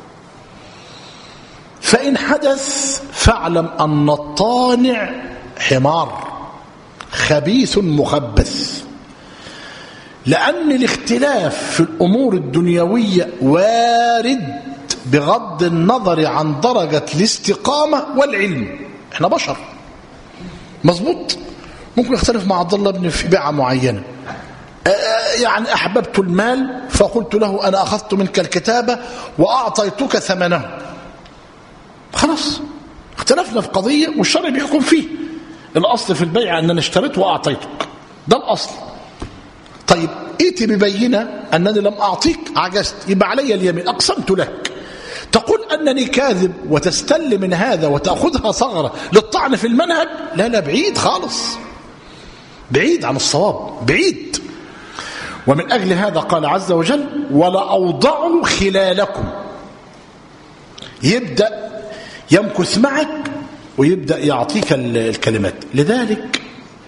فإن حدث فاعلم أن الطانع حمار خبيث مخبث، لأن الاختلاف في الأمور الدنيوية وارد بغض النظر عن درجة الاستقامة والعلم. احنا بشر مظبوط، ممكن اختلف مع عبد الله بن في بيعة معينة، يعني أحببت المال فقلت له أنا أخذت منك الكتابة وأعطيتك ثمنه، خلاص اختلفنا في قضية والشرع بيحكم فيه. الأصل في البيع أن أنا اشتريت وأعطيتك، ده الأصل. طيب ائتي ببينة أنني لم أعطيك عجزت، يبقى علي اليمين أقسمت لك، تقول أنني كاذب وتستل من هذا وتأخذها ثغرة للطعن في المنهج؟ لا لا، بعيد خالص، بعيد عن الصواب، بعيد. ومن أجل هذا قال عز وجل ولأوضعوا خلالكم، يبدأ يمكث معك ويبدأ يعطيك الكلمات. لذلك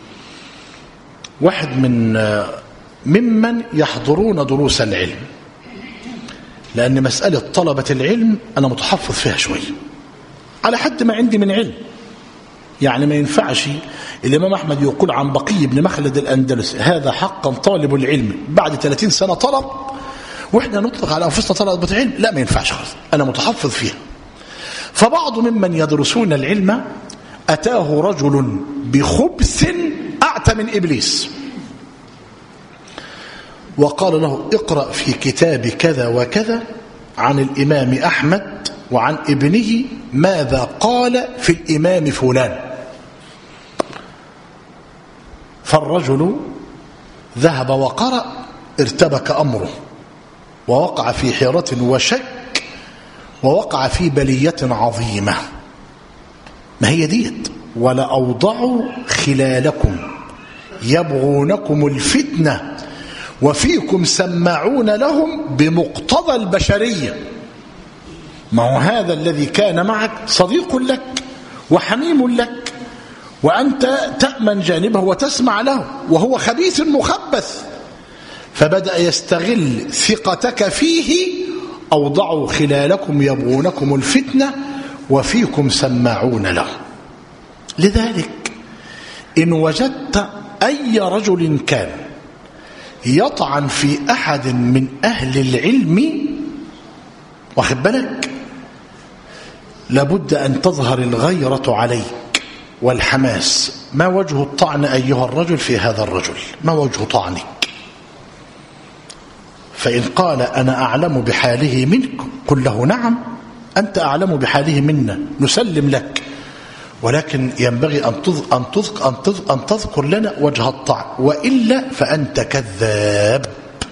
واحد ممن يحضرون دروس العلم، لأن مسألة طلبة العلم أنا متحفظ فيها شوية على حد ما عندي من علم. يعني ما ينفعش الإمام أحمد يقول عن بقي بن مخلد الأندلسي هذا حقا طالب العلم بعد 30 سنة طلب، وإحنا نطلق على أنفسنا طلبة العلم، لا ما ينفعش خالص، أنا متحفظ فيها. فبعض ممن يدرسون العلم أتاه رجل بخبث أعتى من إبليس وقال له اقرأ في كتاب كذا وكذا عن الإمام أحمد وعن ابنه ماذا قال في الإمام فلان. فالرجل ذهب وقرأ، ارتبك أمره ووقع في حيرة وشك ووقع في بلية عظيمة. ما هي ديت ولأوضعوا خلالكم يبغونكم الفتنة وفيكم سماعون لهم بمقتضى البشرية. ما هو هذا الذي كان معك صديق لك وحميم لك، وأنت تأمن جانبه وتسمع له، وهو خبيث مخبث، فبدأ يستغل ثقتك فيه. أوضعوا خلالكم يبغونكم الفتنة وفيكم سماعون له. لذلك إن وجدت أي رجل كان يطعن في أحد من أهل العلم، واخد بالك، لابد أن تظهر الغيرة عليك والحماس. ما وجه الطعن أيها الرجل في هذا الرجل؟ ما وجه طعنك؟ فإن قال أنا أعلم بحاله منك قل له نعم أنت أعلم بحاله منا، نسلم لك، ولكن ينبغي أن تذكر لنا وجه الطعن، وإلا فأنت كذاب.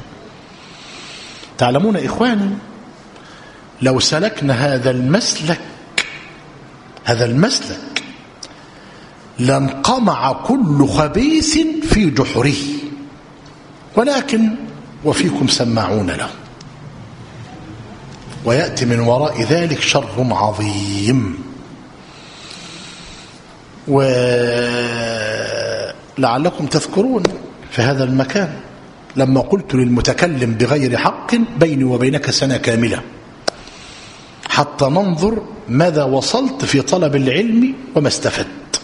تعلمون إخواني لو سلكنا هذا المسلك لانقمع كل خبيث في جحره. ولكن وفيكم سماعون له، ويأتي من وراء ذلك شر عظيم. ولعلكم تذكرون في هذا المكان لما قلت للمتكلم بغير حق بيني وبينك سنة كاملة حتى ننظر ماذا وصلت في طلب العلم وما استفدت،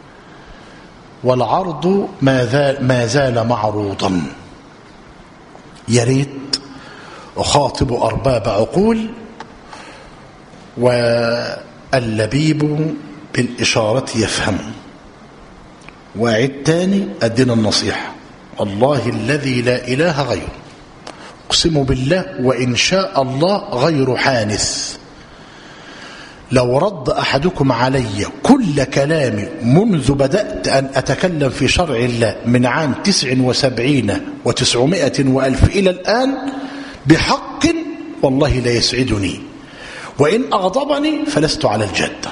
والعرض ما زال معروضا. يريد أخاطب أرباب عقول، واللبيب بالإشارة يفهم. وأعد تاني أدينا النصيحة، الله الذي لا إله غيره، أقسم بالله وإن شاء الله غير حانث، لو رد أحدكم علي كل كلامي منذ بدأت أن أتكلم في شرع الله من عام 79 و900 وألف إلى الآن بحق والله لا يسعدني، وإن أغضبني فلست على الجادة.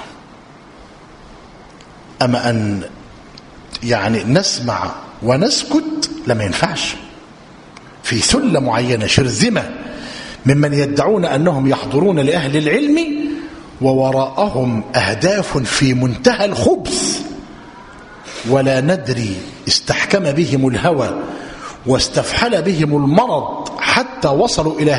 أما أن يعني نسمع ونسكت لما ينفعش. في ثلة معينة شرذمة ممن يدعون أنهم يحضرون لأهل العلم ووراءهم أهداف في منتهى الخبث، ولا ندري استحكم بهم الهوى واستفحل بهم المرض حتى وصلوا إلى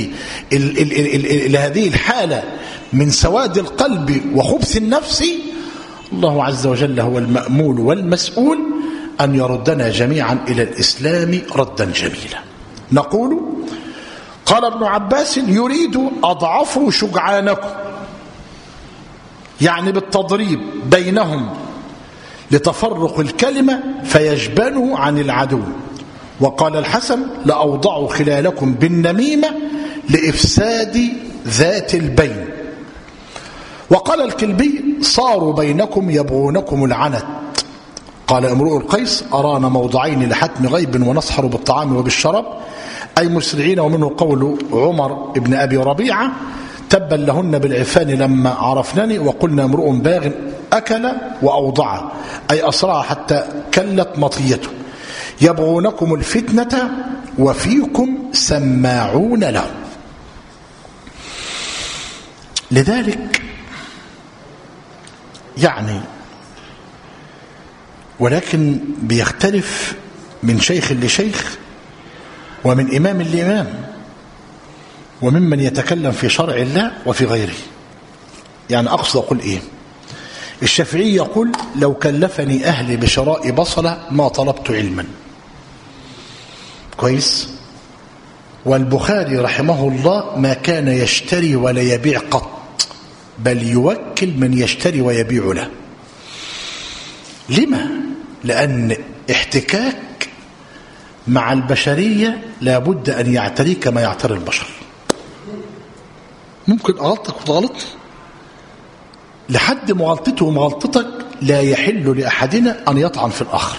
هذه الحالة من سواد القلب وخبث النفس. الله عز وجل هو المأمول والمسؤول أن يردنا جميعا إلى الإسلام ردا جميلا. نقول قال ابن عباس يريد أضعفوا شجعانكم، يعني بالتضريب بينهم لتفرق الكلمة فيجبنوا عن العدو. وقال الحسن لأوضعوا خلالكم بالنميمة لإفساد ذات البين. وقال الكلبي صاروا بينكم يبغونكم العنت. قال امرؤ القيس أرانا موضعين لحتم غيب ونسحر بالطعام وبالشراب، أي مسرعين. ومنه قول عمر ابن أبي ربيعة تبا لهن بالعفان لما عرفنني، وقلنا امرؤ باغ أكل وأوضع، أي أسرع حتى كلت مطيته. يبغونكم الفتنة وفيكم سماعون له. لذلك يعني ولكن بيختلف من شيخ لشيخ ومن إمام لإمام وممن يتكلم في شرع الله وفي غيره. يعني أقصد أقول إيه؟ الشافعي يقول لو كلفني أهلي بشراء بصلة ما طلبت علما. كويس. والبخاري رحمه الله ما كان يشتري ولا يبيع قط، بل يوكل من يشتري ويبيع له. لما؟ لأن احتكاك مع البشرية لابد أن يعتريك ما يعتري البشر. ممكن أغلطك وتغلط لحد مغلطته ومغلطتك لا يحل لأحدنا أن يطعن في الآخر،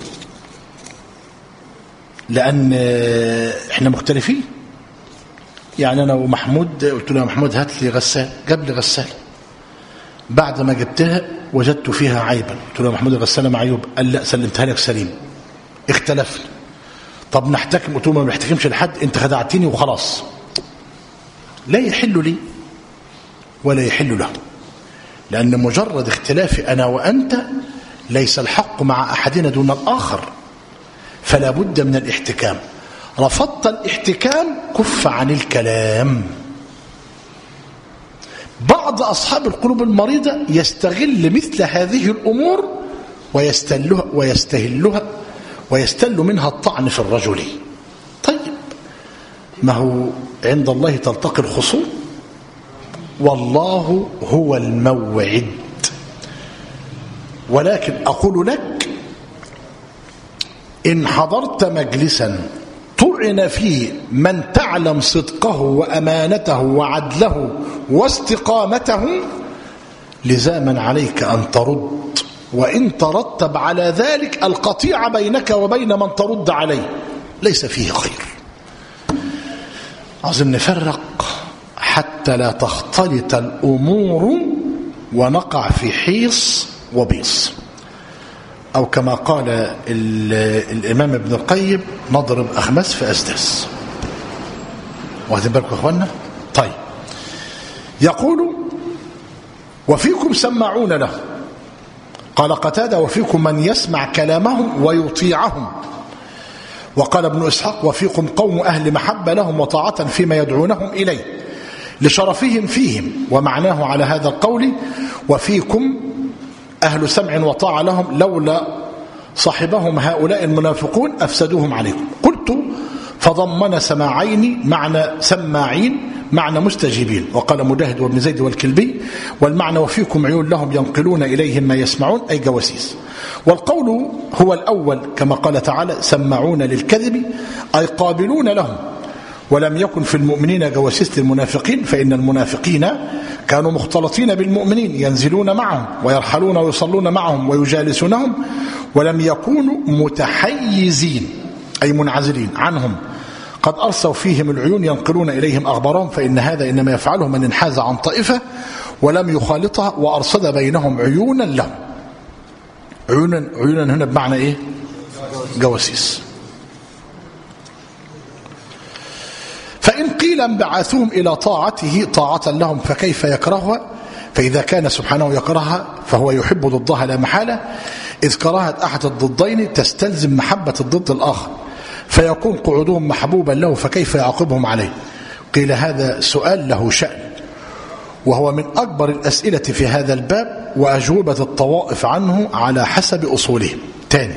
لأن إحنا مختلفين. يعني أنا ومحمود قلت له يا محمود هات لي غسال، جاب لي غسال. بعد ما جبتها وجدت فيها عيبا، قلت له يا محمود الغسالة معيوب، قال لا سلمتها لك سليم. اختلفنا. طب نحتكم، قلت له ما بنحتكمش لحد، انت خدعتني وخلاص. لا يحل لي ولا يحل له، لأن مجرد اختلاف أنا وأنت ليس الحق مع أحدنا دون الآخر، فلا بد من الاحتكام. رفضت الاحتكام كف عن الكلام. بعض أصحاب القلوب المريضة يستغل مثل هذه الأمور ويستل منها الطعن في الرجل. طيب ما هو عند الله تلتقي الخصوم، والله هو الموعد. ولكن أقول لك إن حضرت مجلسا طعن فيه من تعلم صدقه وأمانته وعدله واستقامته، لزاما عليك أن ترد، وإن ترتب على ذلك القطيعة بينك وبين من ترد عليه ليس فيه خير. عايزين نفرق حتى لا تختلط الأمور ونقع في حيص وبيص. أو كما قال الإمام ابن القيم نضرب أخماس في أسداس. واخدين بالكم يا أخوانا؟ طيب، يقول وفيكم سماعون له. قال قتادة وفيكم من يسمع كلامهم ويطيعهم. وقال ابن إسحاق وفيكم قوم أهل محبة لهم وطاعة فيما يدعونهم إليه لشرفهم فيهم. ومعناه على هذا القول وفيكم أهل سمع وطاعة لهم لولا صاحبهم هؤلاء المنافقون أفسدوهم عليكم. قلت فضمن سماعين معنى مستجيبين. وقال مجاهد وابن زيد والكلبي والمعنى وفيكم عيون لهم ينقلون إليهم ما يسمعون أي جواسيس. والقول هو الأول كما قال تعالى سماعون للكذب أي قابلون لهم. ولم يكن في المؤمنين جواسيس للمنافقين فإن المنافقين كانوا مختلطين بالمؤمنين ينزلون معهم ويرحلون ويصلون معهم ويجالسونهم ولم يكونوا متحيزين أي منعزلين عنهم قد أرسوا فيهم العيون ينقلون إليهم أخبارهم. فإن هذا إنما يفعله من انحاز عن طائفة ولم يخالطها وأرصد بينهم عيونا لهم. عيونا هنا بمعنى إيه؟ جواسيس. فإن قيل انبعاثهم إلى طاعته طاعة لهم فكيف يكرهها؟ فإذا كان سبحانه يكرهها فهو يحب ضدها لا محالة، إذ كراهة أحد الضدين تستلزم محبة الضد الآخر فيكون قعودهم محبوبا له فكيف يعاقبهم عليه؟ قيل هذا سؤال له شأن وهو من أكبر الأسئلة في هذا الباب وأجوبة الطوائف عنه على حسب أصولهم. تاني،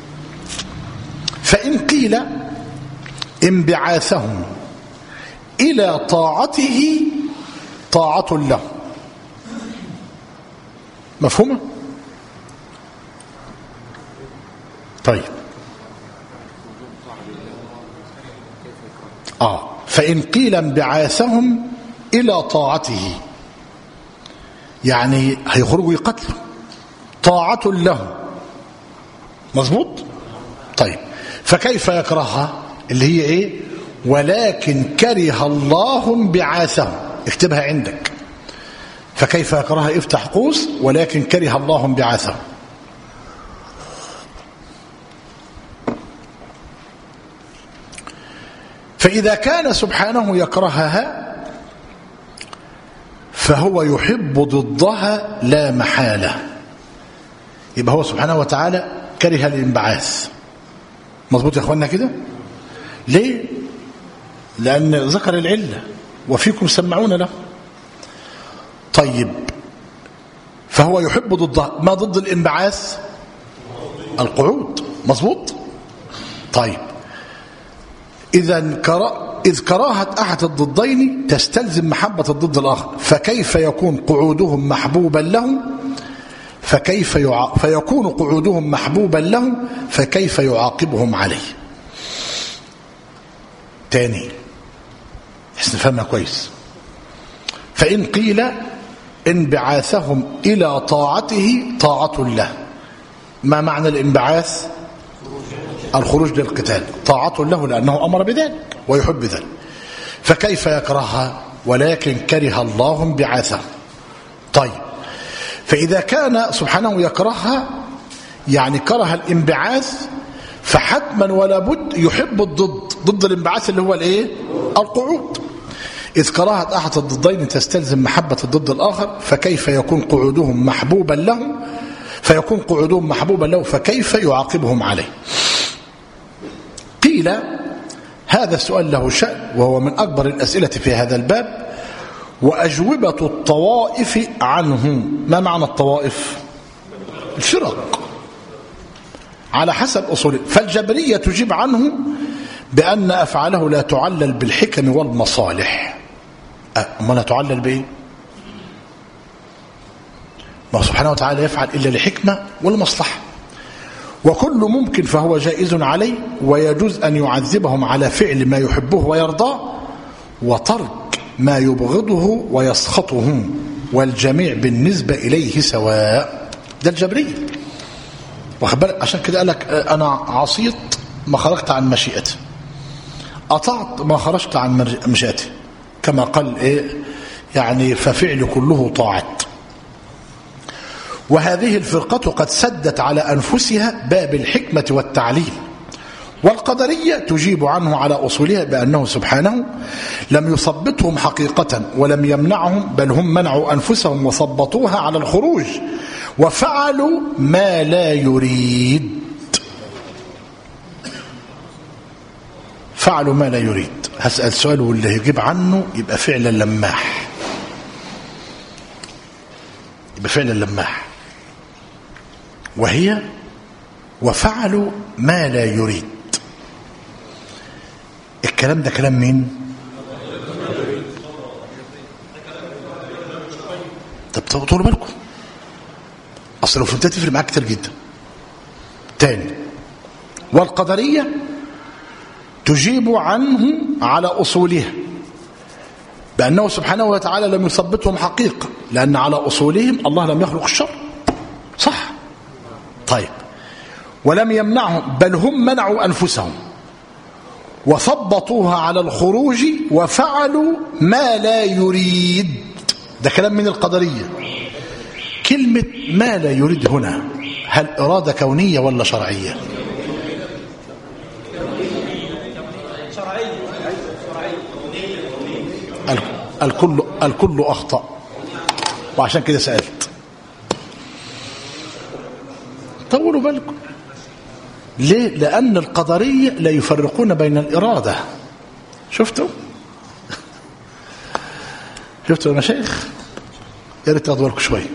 فإن قيل انبعاثهم إلى طاعته طاعة له، مفهومة؟ طيب، فإن قيل انبعاثهم إلى طاعته يعني هيخرجوا يقتلوا طاعة له، مظبوط؟ طيب، فكيف يكرهها اللي هي ايه؟ ولكن كره الله انبعاثهم. اكتبها عندك، فكيف يكرهها افتح قوس ولكن كره الله انبعاثهم. فإذا كان سبحانه يكرهها فهو يحب ضدها لا محالة. يبقى هو سبحانه وتعالى كره الانبعاث. مظبوط يا اخوانا كده؟ ليه؟ لأن ذكر العلة وفيكم سمعون له. طيب، فهو يحب ضدها. ما ضد الانبعاث؟ القعود. مظبوط؟ طيب، إذ كراهة أحد الضدين تستلزم محبة الضد الآخر فكيف يكون قعودهم محبوبا له فيكون قعودهم محبوبا له فكيف يعاقبهم عليه؟ تاني حسن فهمها كويس. فإن قيل انبعاثهم إلى طاعته طاعة له. ما معنى الانبعاث؟ الخروج للقتال. طاعة له لأنه أمر بذلك ويحب ذلك. فكيف يكرهها؟ ولكن كره الله انبعاثه. طيب، فإذا كان سبحانه يكرهها يعني كره الانبعاث فحتما ولا بد يحب ضد الانبعاث اللي هو الايه؟ القعود. إذ كراهة أحد الضدين تستلزم محبة الضد الآخر فكيف يكون قعودهم محبوبا له فكيف يعاقبهم عليه؟ قيل هذا السؤال له شأن وهو من أكبر الأسئلة في هذا الباب وأجوبة الطوائف عنه. ما معنى الطوائف؟ الفرق على حسب أصوله. فالجبرية تجيب عنه بأن أفعاله لا تعلل بالحكم والمصالح. أما لا تعلل بإيه؟ ما سبحانه وتعالى يفعل إلا لحكمة والمصلحة، وكل ممكن فهو جائز عليه ويجوز أن يعذبهم على فعل ما يحبه ويرضاه وترك ما يبغضه ويسخطه والجميع بالنسبة إليه سواء. ده الجبرية. واخد بالك؟ عشان كده قال لك أنا عصيت ما خرجت عن مشيئتي، أطعت ما خرجت عن مشيئتي، كما قال إيه يعني ففعل كله طاعت. وهذه الفرقة قد سدت على أنفسها باب الحكمة والتعليل. والقدرية تجيب عنه على أصولها بأنه سبحانه لم يثبتهم حقيقة ولم يمنعهم، بل هم منعوا أنفسهم وثبطوها على الخروج وفعلوا ما لا يريد. فعلوا ما لا يريد. هسأل سؤال واللي يجيب عنه يبقى فعلا لماح، يبقى فعلا لماح. وهي وفعلوا ما لا يريد. الكلام ده كلام مين؟ طب طولوا بالكم، اصل لو فهمتها تفرق معاك كتير جدا. تاني، والقدرية تجيب عنه على أصولها بأنه سبحانه وتعالى لم يثبتهم حقيقة، لأن على أصولهم الله لم يخلق الشر، صح؟ طيب، ولم يمنعهم بل هم منعوا أنفسهم وثبطوها على الخروج وفعلوا ما لا يريد. ده كلام من القدرية. كلمة ما لا يريد هنا هل إرادة كونية ولا شرعية؟ الكل أخطأ، وعشان كده سألت. طولوا بالكم. ليه؟ لأن القدرية لا يفرقون بين الإرادة. شفتوا يا مشايخ؟ يا ريت تاخدوا بالكم شوية.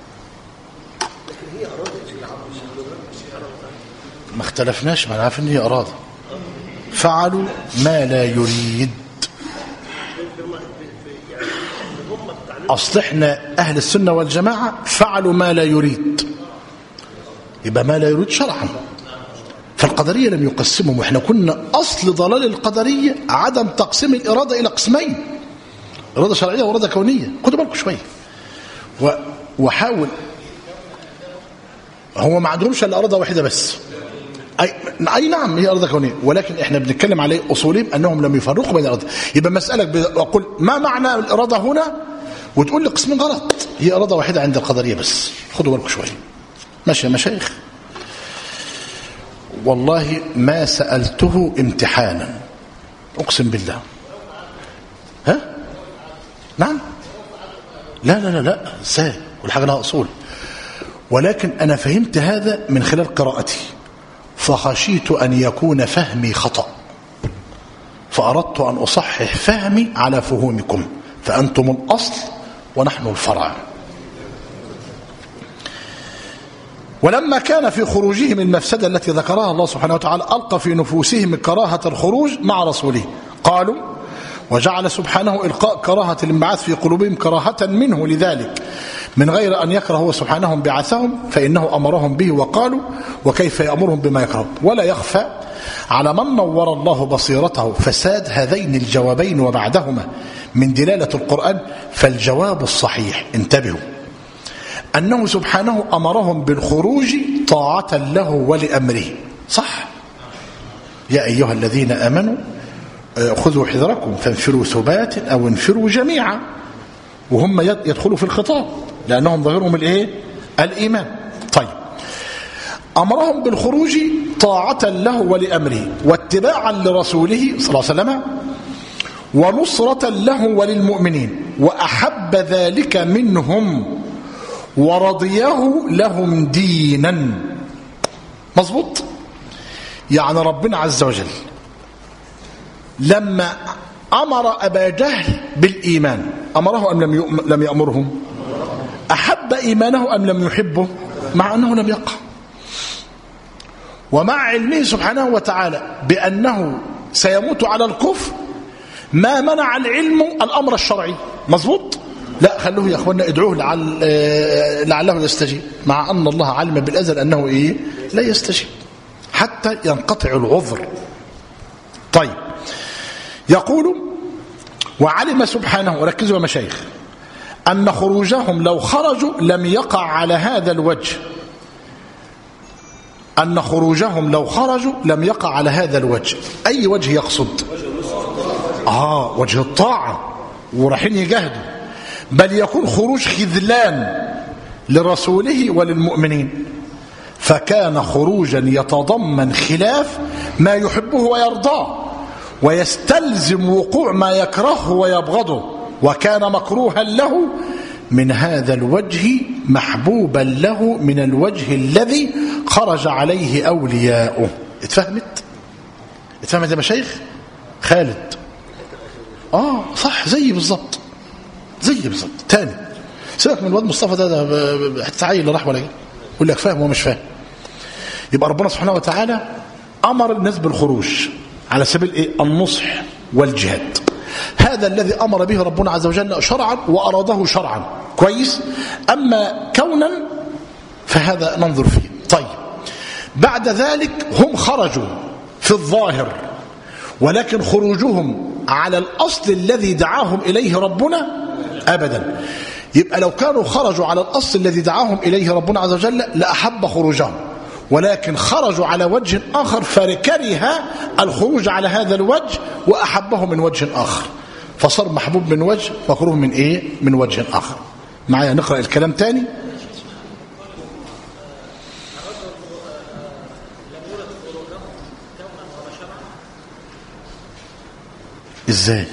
ما اختلفناش، ما نعرف ان هي إرادة. فعلوا ما لا يريد. أصل احنا أهل السنة والجماعة فعلوا ما لا يريد، يبقى ما لا يريد شرعا. فالقدرية لم يقسمهم، واحنا كنا أصل ضلال القدرية عدم تقسيم الإرادة إلى قسمين، إرادة شرعية وإرادة كونية. خدوا بالكم شوية وحاول. هو ما عندهمش إلا إرادة واحدة بس، أي نعم هي إرادة كونية، ولكن احنا بنتكلم عليه أصولهم أنهم لم يفرقوا بين الإرادة. يبقى مسألة أقول ما معنى الإرادة هنا وتقول لي قسمين غلط، هي إرادة واحدة عند القدرية بس. خدوا بالكم شوية. ماشي يا مشايخ؟ والله ما سألته امتحانا، أقسم بالله. ها؟ نعم؟ لا ازاي؟ والحاجة لها أصول. ولكن أنا فهمت هذا من خلال قراءتي، فخشيت أن يكون فهمي خطأ، فأردت أن أصحح فهمي على فهومكم، فأنتم الأصل ونحن الفرع. ولما كان في خروجهم المفسدة التي ذكرها الله سبحانه وتعالى، ألقى في نفوسهم كراهة الخروج مع رسوله. قالوا وجعل سبحانه إلقاء كراهة الانبعاث في قلوبهم كراهة منه لذلك، من غير أن يكره هو سبحانه بعثهم، فإنه أمرهم به وقالوا وكيف يأمرهم بما يكره. ولا يخفى على من نور الله بصيرته فساد هذين الجوابين وبعدهما من دلالة القرآن. فالجواب الصحيح، انتبهوا، أنه سبحانه أمرهم بالخروج طاعة له ولأمره. صح؟ يا أيها الذين آمنوا خذوا حذركم فانفروا ثبات أو انفروا جميعا، وهم يدخلوا في الخطاب لأنهم ظاهرهم الإيمان. طيب، أمرهم بالخروج طاعة له ولأمره واتباعا لرسوله صلى الله عليه وسلم ونصرة له وللمؤمنين، وأحب ذلك منهم ورضيه لهم دينا. مظبوط؟ يعني ربنا عز وجل لما أمر أبا جهل بالإيمان أمره أم لم يأمره؟ أحب إيمانه أم لم يحبه؟ مع أنه لم يقع، ومع علمه سبحانه وتعالى بأنه سيموت على الكفر ما منع العلم الأمر الشرعي. مظبوط؟ لا، خلوه يا أخوانا ادعوه لعله يستجيب، مع أن الله علم بالأزل أنه لا يستجيب حتى ينقطع العذر. طيب، يقول وعلم سبحانه، وركزوا يا مشايخ، أن خروجهم لو خرجوا لم يقع على هذا الوجه، أن خروجهم لو خرجوا لم يقع على هذا الوجه. أي وجه يقصد؟ وجه الطاعة ورايحين يجاهدوا، بل يكون خروج خذلان لرسوله وللمؤمنين، فكان خروجا يتضمن خلاف ما يحبه ويرضاه ويستلزم وقوع ما يكرهه ويبغضه، وكان مكروها له من هذا الوجه محبوبا له من الوجه الذي خرج عليه أولياؤه. اتفهمت يا مشايخ؟ خالد صح، زي بالظبط تاني. سيبك من الواد مصطفى ده حتى عيل راح ولا جه يقول لك فاهم ومش فاهم. يبقى ربنا سبحانه وتعالى أمر الناس بالخروج على سبيل النصح والجهاد. هذا الذي أمر به ربنا عز وجل شرعا وأراده شرعا، كويس. أما كونا فهذا ننظر فيه. طيب، بعد ذلك هم خرجوا في الظاهر، ولكن خروجهم على الأصل الذي دعاهم إليه ربنا أبدا. يبقى لو كانوا خرجوا على الأصل الذي دعاهم إليه ربنا عز وجل لأحب خروجهم، ولكن خرجوا على وجه آخر فكره الخروج على هذا الوجه وأحبه من وجه آخر، فصار محبوب من وجه مكروه من من وجه آخر. معايا نقرأ الكلام تاني. ازاي؟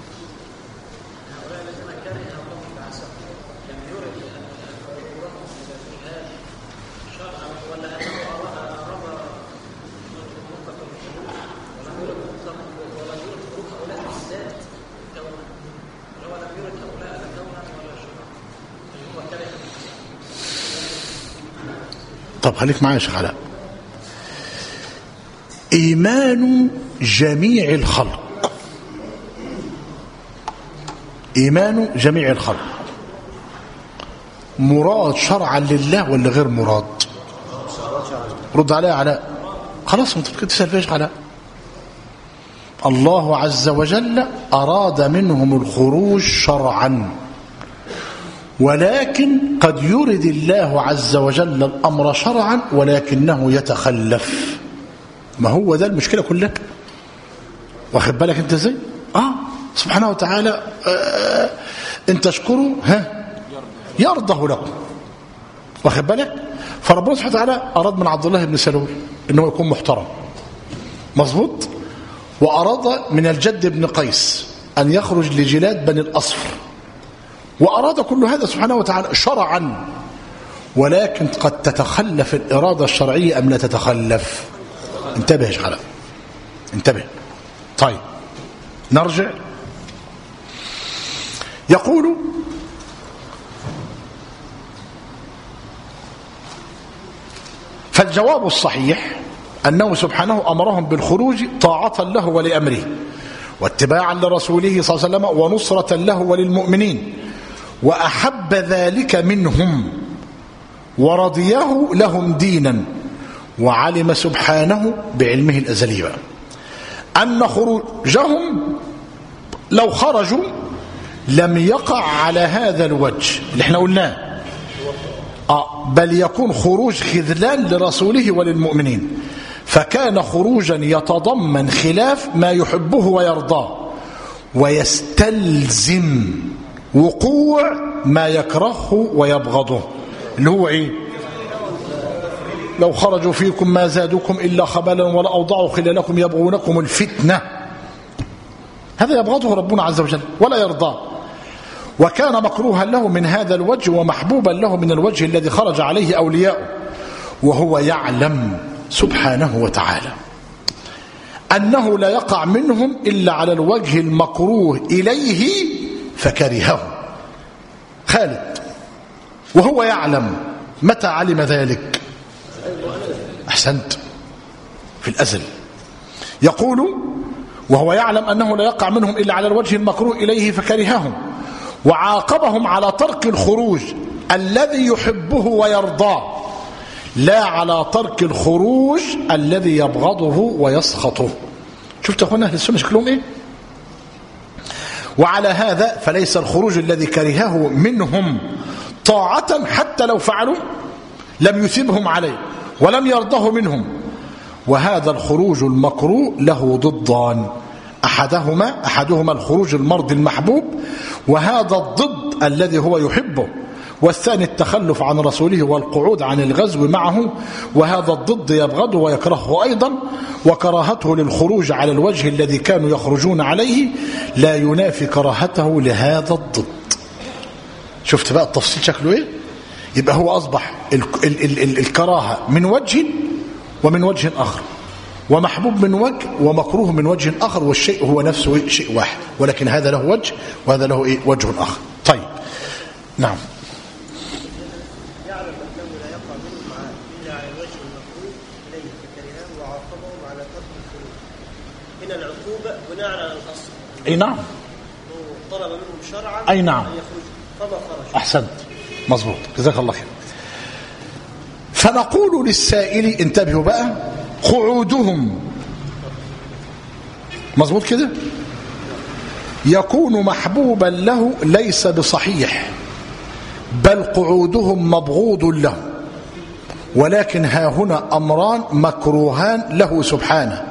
طب خليك معايا يا شيخ علاء. إيمان جميع الخلق، إيمان جميع الخلق مراد شرعا لله ولا غير مراد؟ رد عليها علاء. خلاص انت تسأل فيش علاء. الله عز وجل أراد منهم الخروج شرعا، ولكن قد يرد الله عز وجل الأمر شرعا ولكنه يتخلف. ما هو ده المشكلة كلها. واخد بالك انت ازاي؟ سبحانه وتعالى ان تشكروا يرضه لكم. واخد بالك؟ فربنا سبحانه وتعالى أراد من عبد الله بن سلول انه يكون محترم، مظبوط، وأراد من الجد بن قيس أن يخرج لجلاد بني الأصفر، وأراد كل هذا سبحانه وتعالى شرعا، ولكن قد تتخلف الإرادة الشرعية أم لا تتخلف؟ انتبه يا شيخ، انتبه. طيب نرجع. يقول فالجواب الصحيح أنه سبحانه أمرهم بالخروج طاعة له ولأمره واتباعا لرسوله صلى الله عليه وسلم ونصرة له وللمؤمنين، وأحب ذلك منهم ورضيه لهم دينا، وعلم سبحانه بعلمه الأزلي أن خروجهم لو خرجوا لم يقع على هذا الوجه اللي احنا قلناه، بل يكون خروج خذلان لرسوله وللمؤمنين، فكان خروجا يتضمن خلاف ما يحبه ويرضاه ويستلزم وقوع ما يكرهه ويبغضه، اللي هو ايه؟ لو خرجوا فيكم ما زادوكم إلا خبالا ولا أوضعوا خلالكم يبغونكم الفتنة. هذا يبغضه ربنا عز وجل ولا يرضاه، وكان مكروها له من هذا الوجه ومحبوبا له من الوجه الذي خرج عليه أولياؤه، وهو يعلم سبحانه وتعالى أنه لا يقع منهم إلا على الوجه المكروه إليه فكرهه. خالد، وهو يعلم متى علم ذلك؟ أحسنت، في الأزل. يقول وهو يعلم أنه لا يقع منهم إلا على الوجه المكروه إليه فكرههم، وعاقبهم على ترك الخروج الذي يحبه ويرضاه، لا على ترك الخروج الذي يبغضه ويسخطه. شفت أخوانا أهل السنة شكلهم إيه؟ وعلى هذا فليس الخروج الذي كرهه منهم طاعة حتى لو فعلوا لم يثبهم عليه ولم يرضه منهم، وهذا الخروج المكروه له ضدان، أحدهما الخروج المرضي المحبوب، وهذا الضد الذي هو يحبه، والثاني التخلف عن رسوله والقعود عن الغزو معه، وهذا الضد يبغضه ويكرهه أيضا، وكراهته للخروج على الوجه الذي كانوا يخرجون عليه لا ينافي كراهته لهذا الضد. شفت بقى التفصيل شكله ايه؟ يبقى هو أصبح الكراهة من وجه ومن وجه آخر، ومحبوب من وجه ومكروه من وجه آخر، والشيء هو نفسه شيء واحد، ولكن هذا له وجه وهذا له إيه؟ وجه آخر. طيب نعم. يعلم أنه لا يقع منه معاه إلا على الوجه المكروه إليه فكرهه وعاقبهم على ترك الخروج. هنا العقوبة بناء على الأصل. أي نعم. طلب منهم شرعا أي نعم. أن يخرجوا فما خرجوا. أحسنت، مظبوط، جزاك الله خير. فنقول للسائل، انتبهوا بقى، قعودهم مظبوط كده يكون محبوبا له ليس بصحيح، بل قعودهم مبغوض له، ولكن ها هنا أمران مكروهان له سبحانه.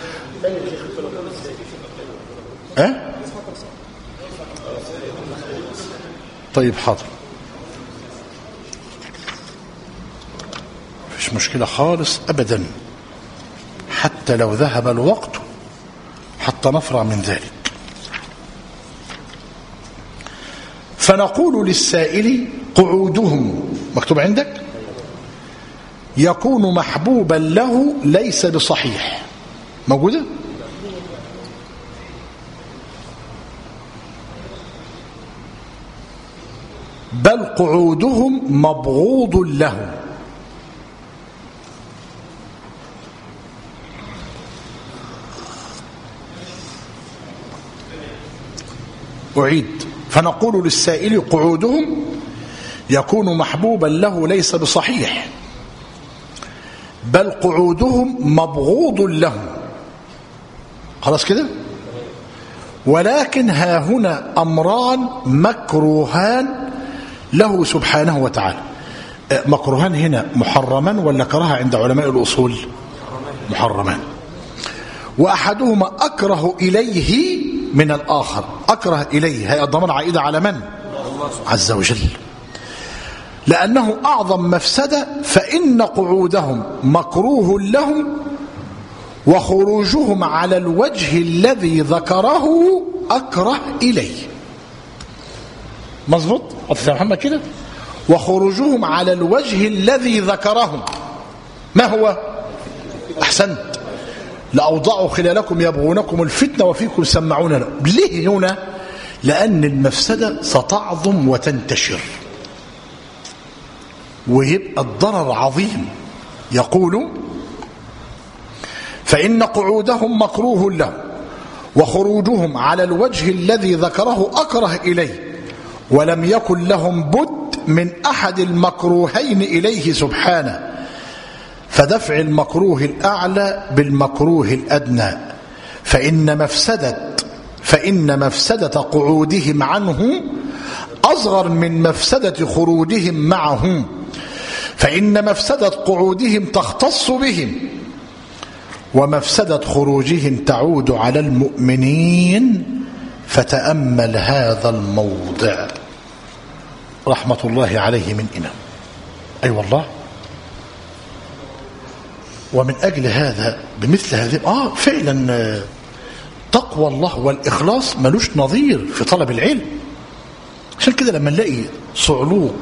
طيب حاضر، مفيش مشكلة خالص أبدا، حتى لو ذهب الوقت حتى نفرع من ذلك. فنقول للسائل قعودهم، مكتوب عندك، يكون محبوبا له ليس بصحيح، موجودة؟ بل قعودهم مبغوض له. أعيد، فنقول للسائل قعودهم يكون محبوبا له ليس بصحيح، بل قعودهم مبغوض له. خلاص كده؟ ولكن ها هنا أمران مكروهان له سبحانه وتعالى. مكروهان هنا محرمان ولا كراهة عند علماء الأصول؟ محرمان. وأحدهما أكره إليه من الآخر. أكره إليه هي الضمان عائدة على من؟ عز وجل، لأنه أعظم مفسدة، فإن قعودهم مكروه لهم وخروجهم على الوجه الذي ذكره أكره إليه. مظبوط يا محمد كده؟ وخروجهم على الوجه الذي ذكره ما هو؟ أحسنت، لأوضعوا خلالكم يبغونكم الفتنة وفيكم سمعون له. ليه هنا؟ لأن المفسدة ستعظم وتنتشر ويبقى الضرر عظيم. يقول فإن قعودهم مكروه له وخروجهم على الوجه الذي ذكره أكره إليه، ولم يكن لهم بد من أحد المكروهين إليه سبحانه، فدفع المكروه الأعلى بالمكروه الأدنى، فإن مفسدة قعودهم عنه أصغر من مفسدة خروجهم معه، فإن مفسدة قعودهم تختص بهم، ومفسدة خروجهم تعود على المؤمنين. فتأمل هذا الموضع رحمة الله عليه من إمام. أي والله. ومن أجل هذا بمثل هذه فعلا تقوى الله والإخلاص ملوش نظير في طلب العلم. عشان كده لما نلاقي صعلوك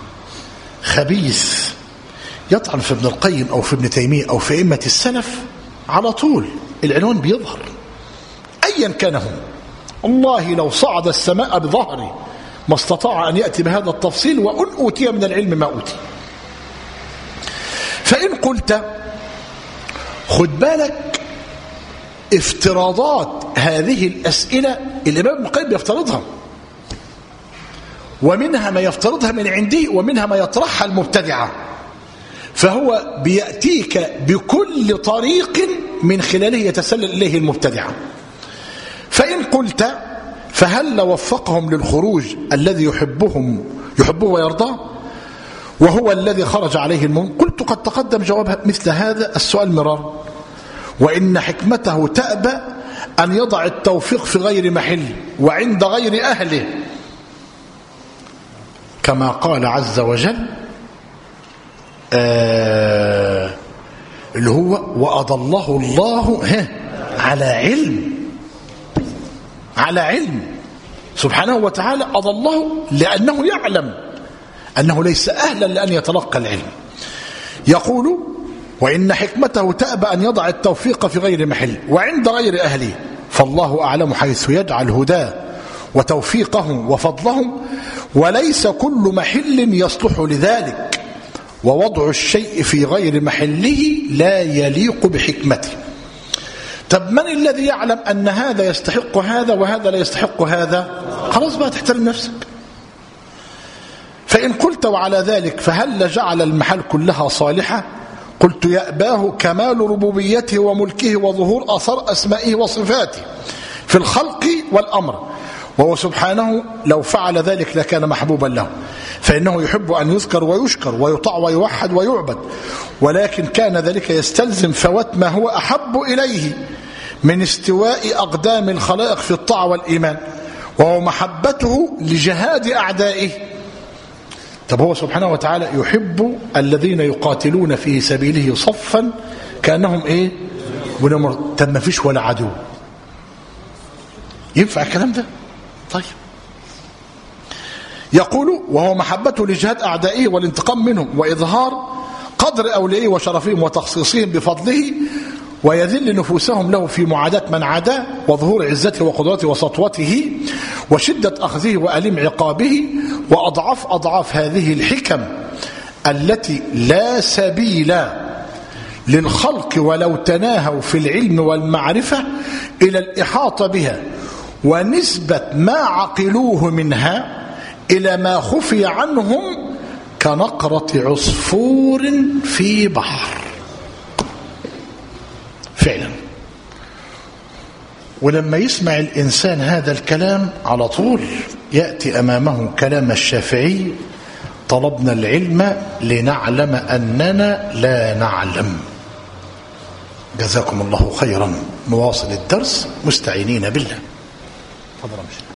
خبيث يطعن في ابن القيم أو في ابن تيمية أو في أئمة السلف، على طول العنوان بيظهر أيا كان هم. الله لو صعد السماء بظهره ما استطاع أن يأتي بهذا التفصيل، وأن أوتي من العلم ما أوتي. فإن قلت خد بالك افتراضات هذه الأسئلة الإمام ابن القيم يفترضها، ومنها ما يفترضها من عنده ومنها ما يطرحها المبتدعة، فهو بيأتيك بكل طريق من خلاله يتسلل إليه المبتدعة. فإن قلت فهل وفقهم للخروج الذي يحبه ويرضاه وهو الذي خرج عليه المؤمن؟ قلت قد تقدم جوابها مثل هذا السؤال مرارا، وإن حكمته تأبى أن يضع التوفيق في غير محل وعند غير أهله. كما قال عز وجل اللي هو وأضله الله على علم سبحانه وتعالى. أضله لأنه يعلم أنه ليس أهلا لأن يتلقى العلم. يقول وإن حكمته تأبى أن يضع التوفيق في غير محل وعند غير أهله، فالله أعلم حيث يجعل هداه وتوفيقه وفضله، وليس كل محل يصلح لذلك، ووضع الشيء في غير محله لا يليق بحكمته. طب من الذي يعلم أن هذا يستحق هذا وهذا لا يستحق هذا؟ خلاص بقى تحترم نفسك. فإن قلت وعلى ذلك فهل جعل المحل كلها صالحة؟ قلت يأباه كمال ربوبيته وملكه وظهور أثر أسمائه وصفاته في الخلق والأمر، وهو سبحانه لو فعل ذلك لكان محبوبا له، فإنه يحب أن يذكر ويشكر ويطاع ويوحد ويعبد، ولكن كان ذلك يستلزم فوات ما هو أحب إليه من استواء أقدام الخلائق في الطاعة والإيمان، وهو محبته لجهاد أعدائه. طب هو سبحانه وتعالى يحب الذين يقاتلون في سبيله صفا كأنهم طب ما فيش ولا عدو. ينفع الكلام ده؟ طيب. يقول وهو محبته لجهاد أعدائه والانتقام منهم وإظهار قدر أوليائه وشرفهم وتخصيصهم بفضله، ويذل نفوسهم له في معاداة من عاداه، وظهور عزته وقدرته وسطوته وشدة أخذه وأليم عقابه، وأضعاف هذه الحكم التي لا سبيل للخلق ولو تناهوا في العلم والمعرفة إلى الإحاطة بها، ونسبة ما عقلوه منها إلى ما خفي عنهم كنقرة عصفور في بحر. فعلا. ولما يسمع الإنسان هذا الكلام على طول يأتي أمامه كلام الشافعي: طلبنا العلم لنعلم أننا لا نعلم. جزاكم الله خيرا. نواصل الدرس مستعينين بالله.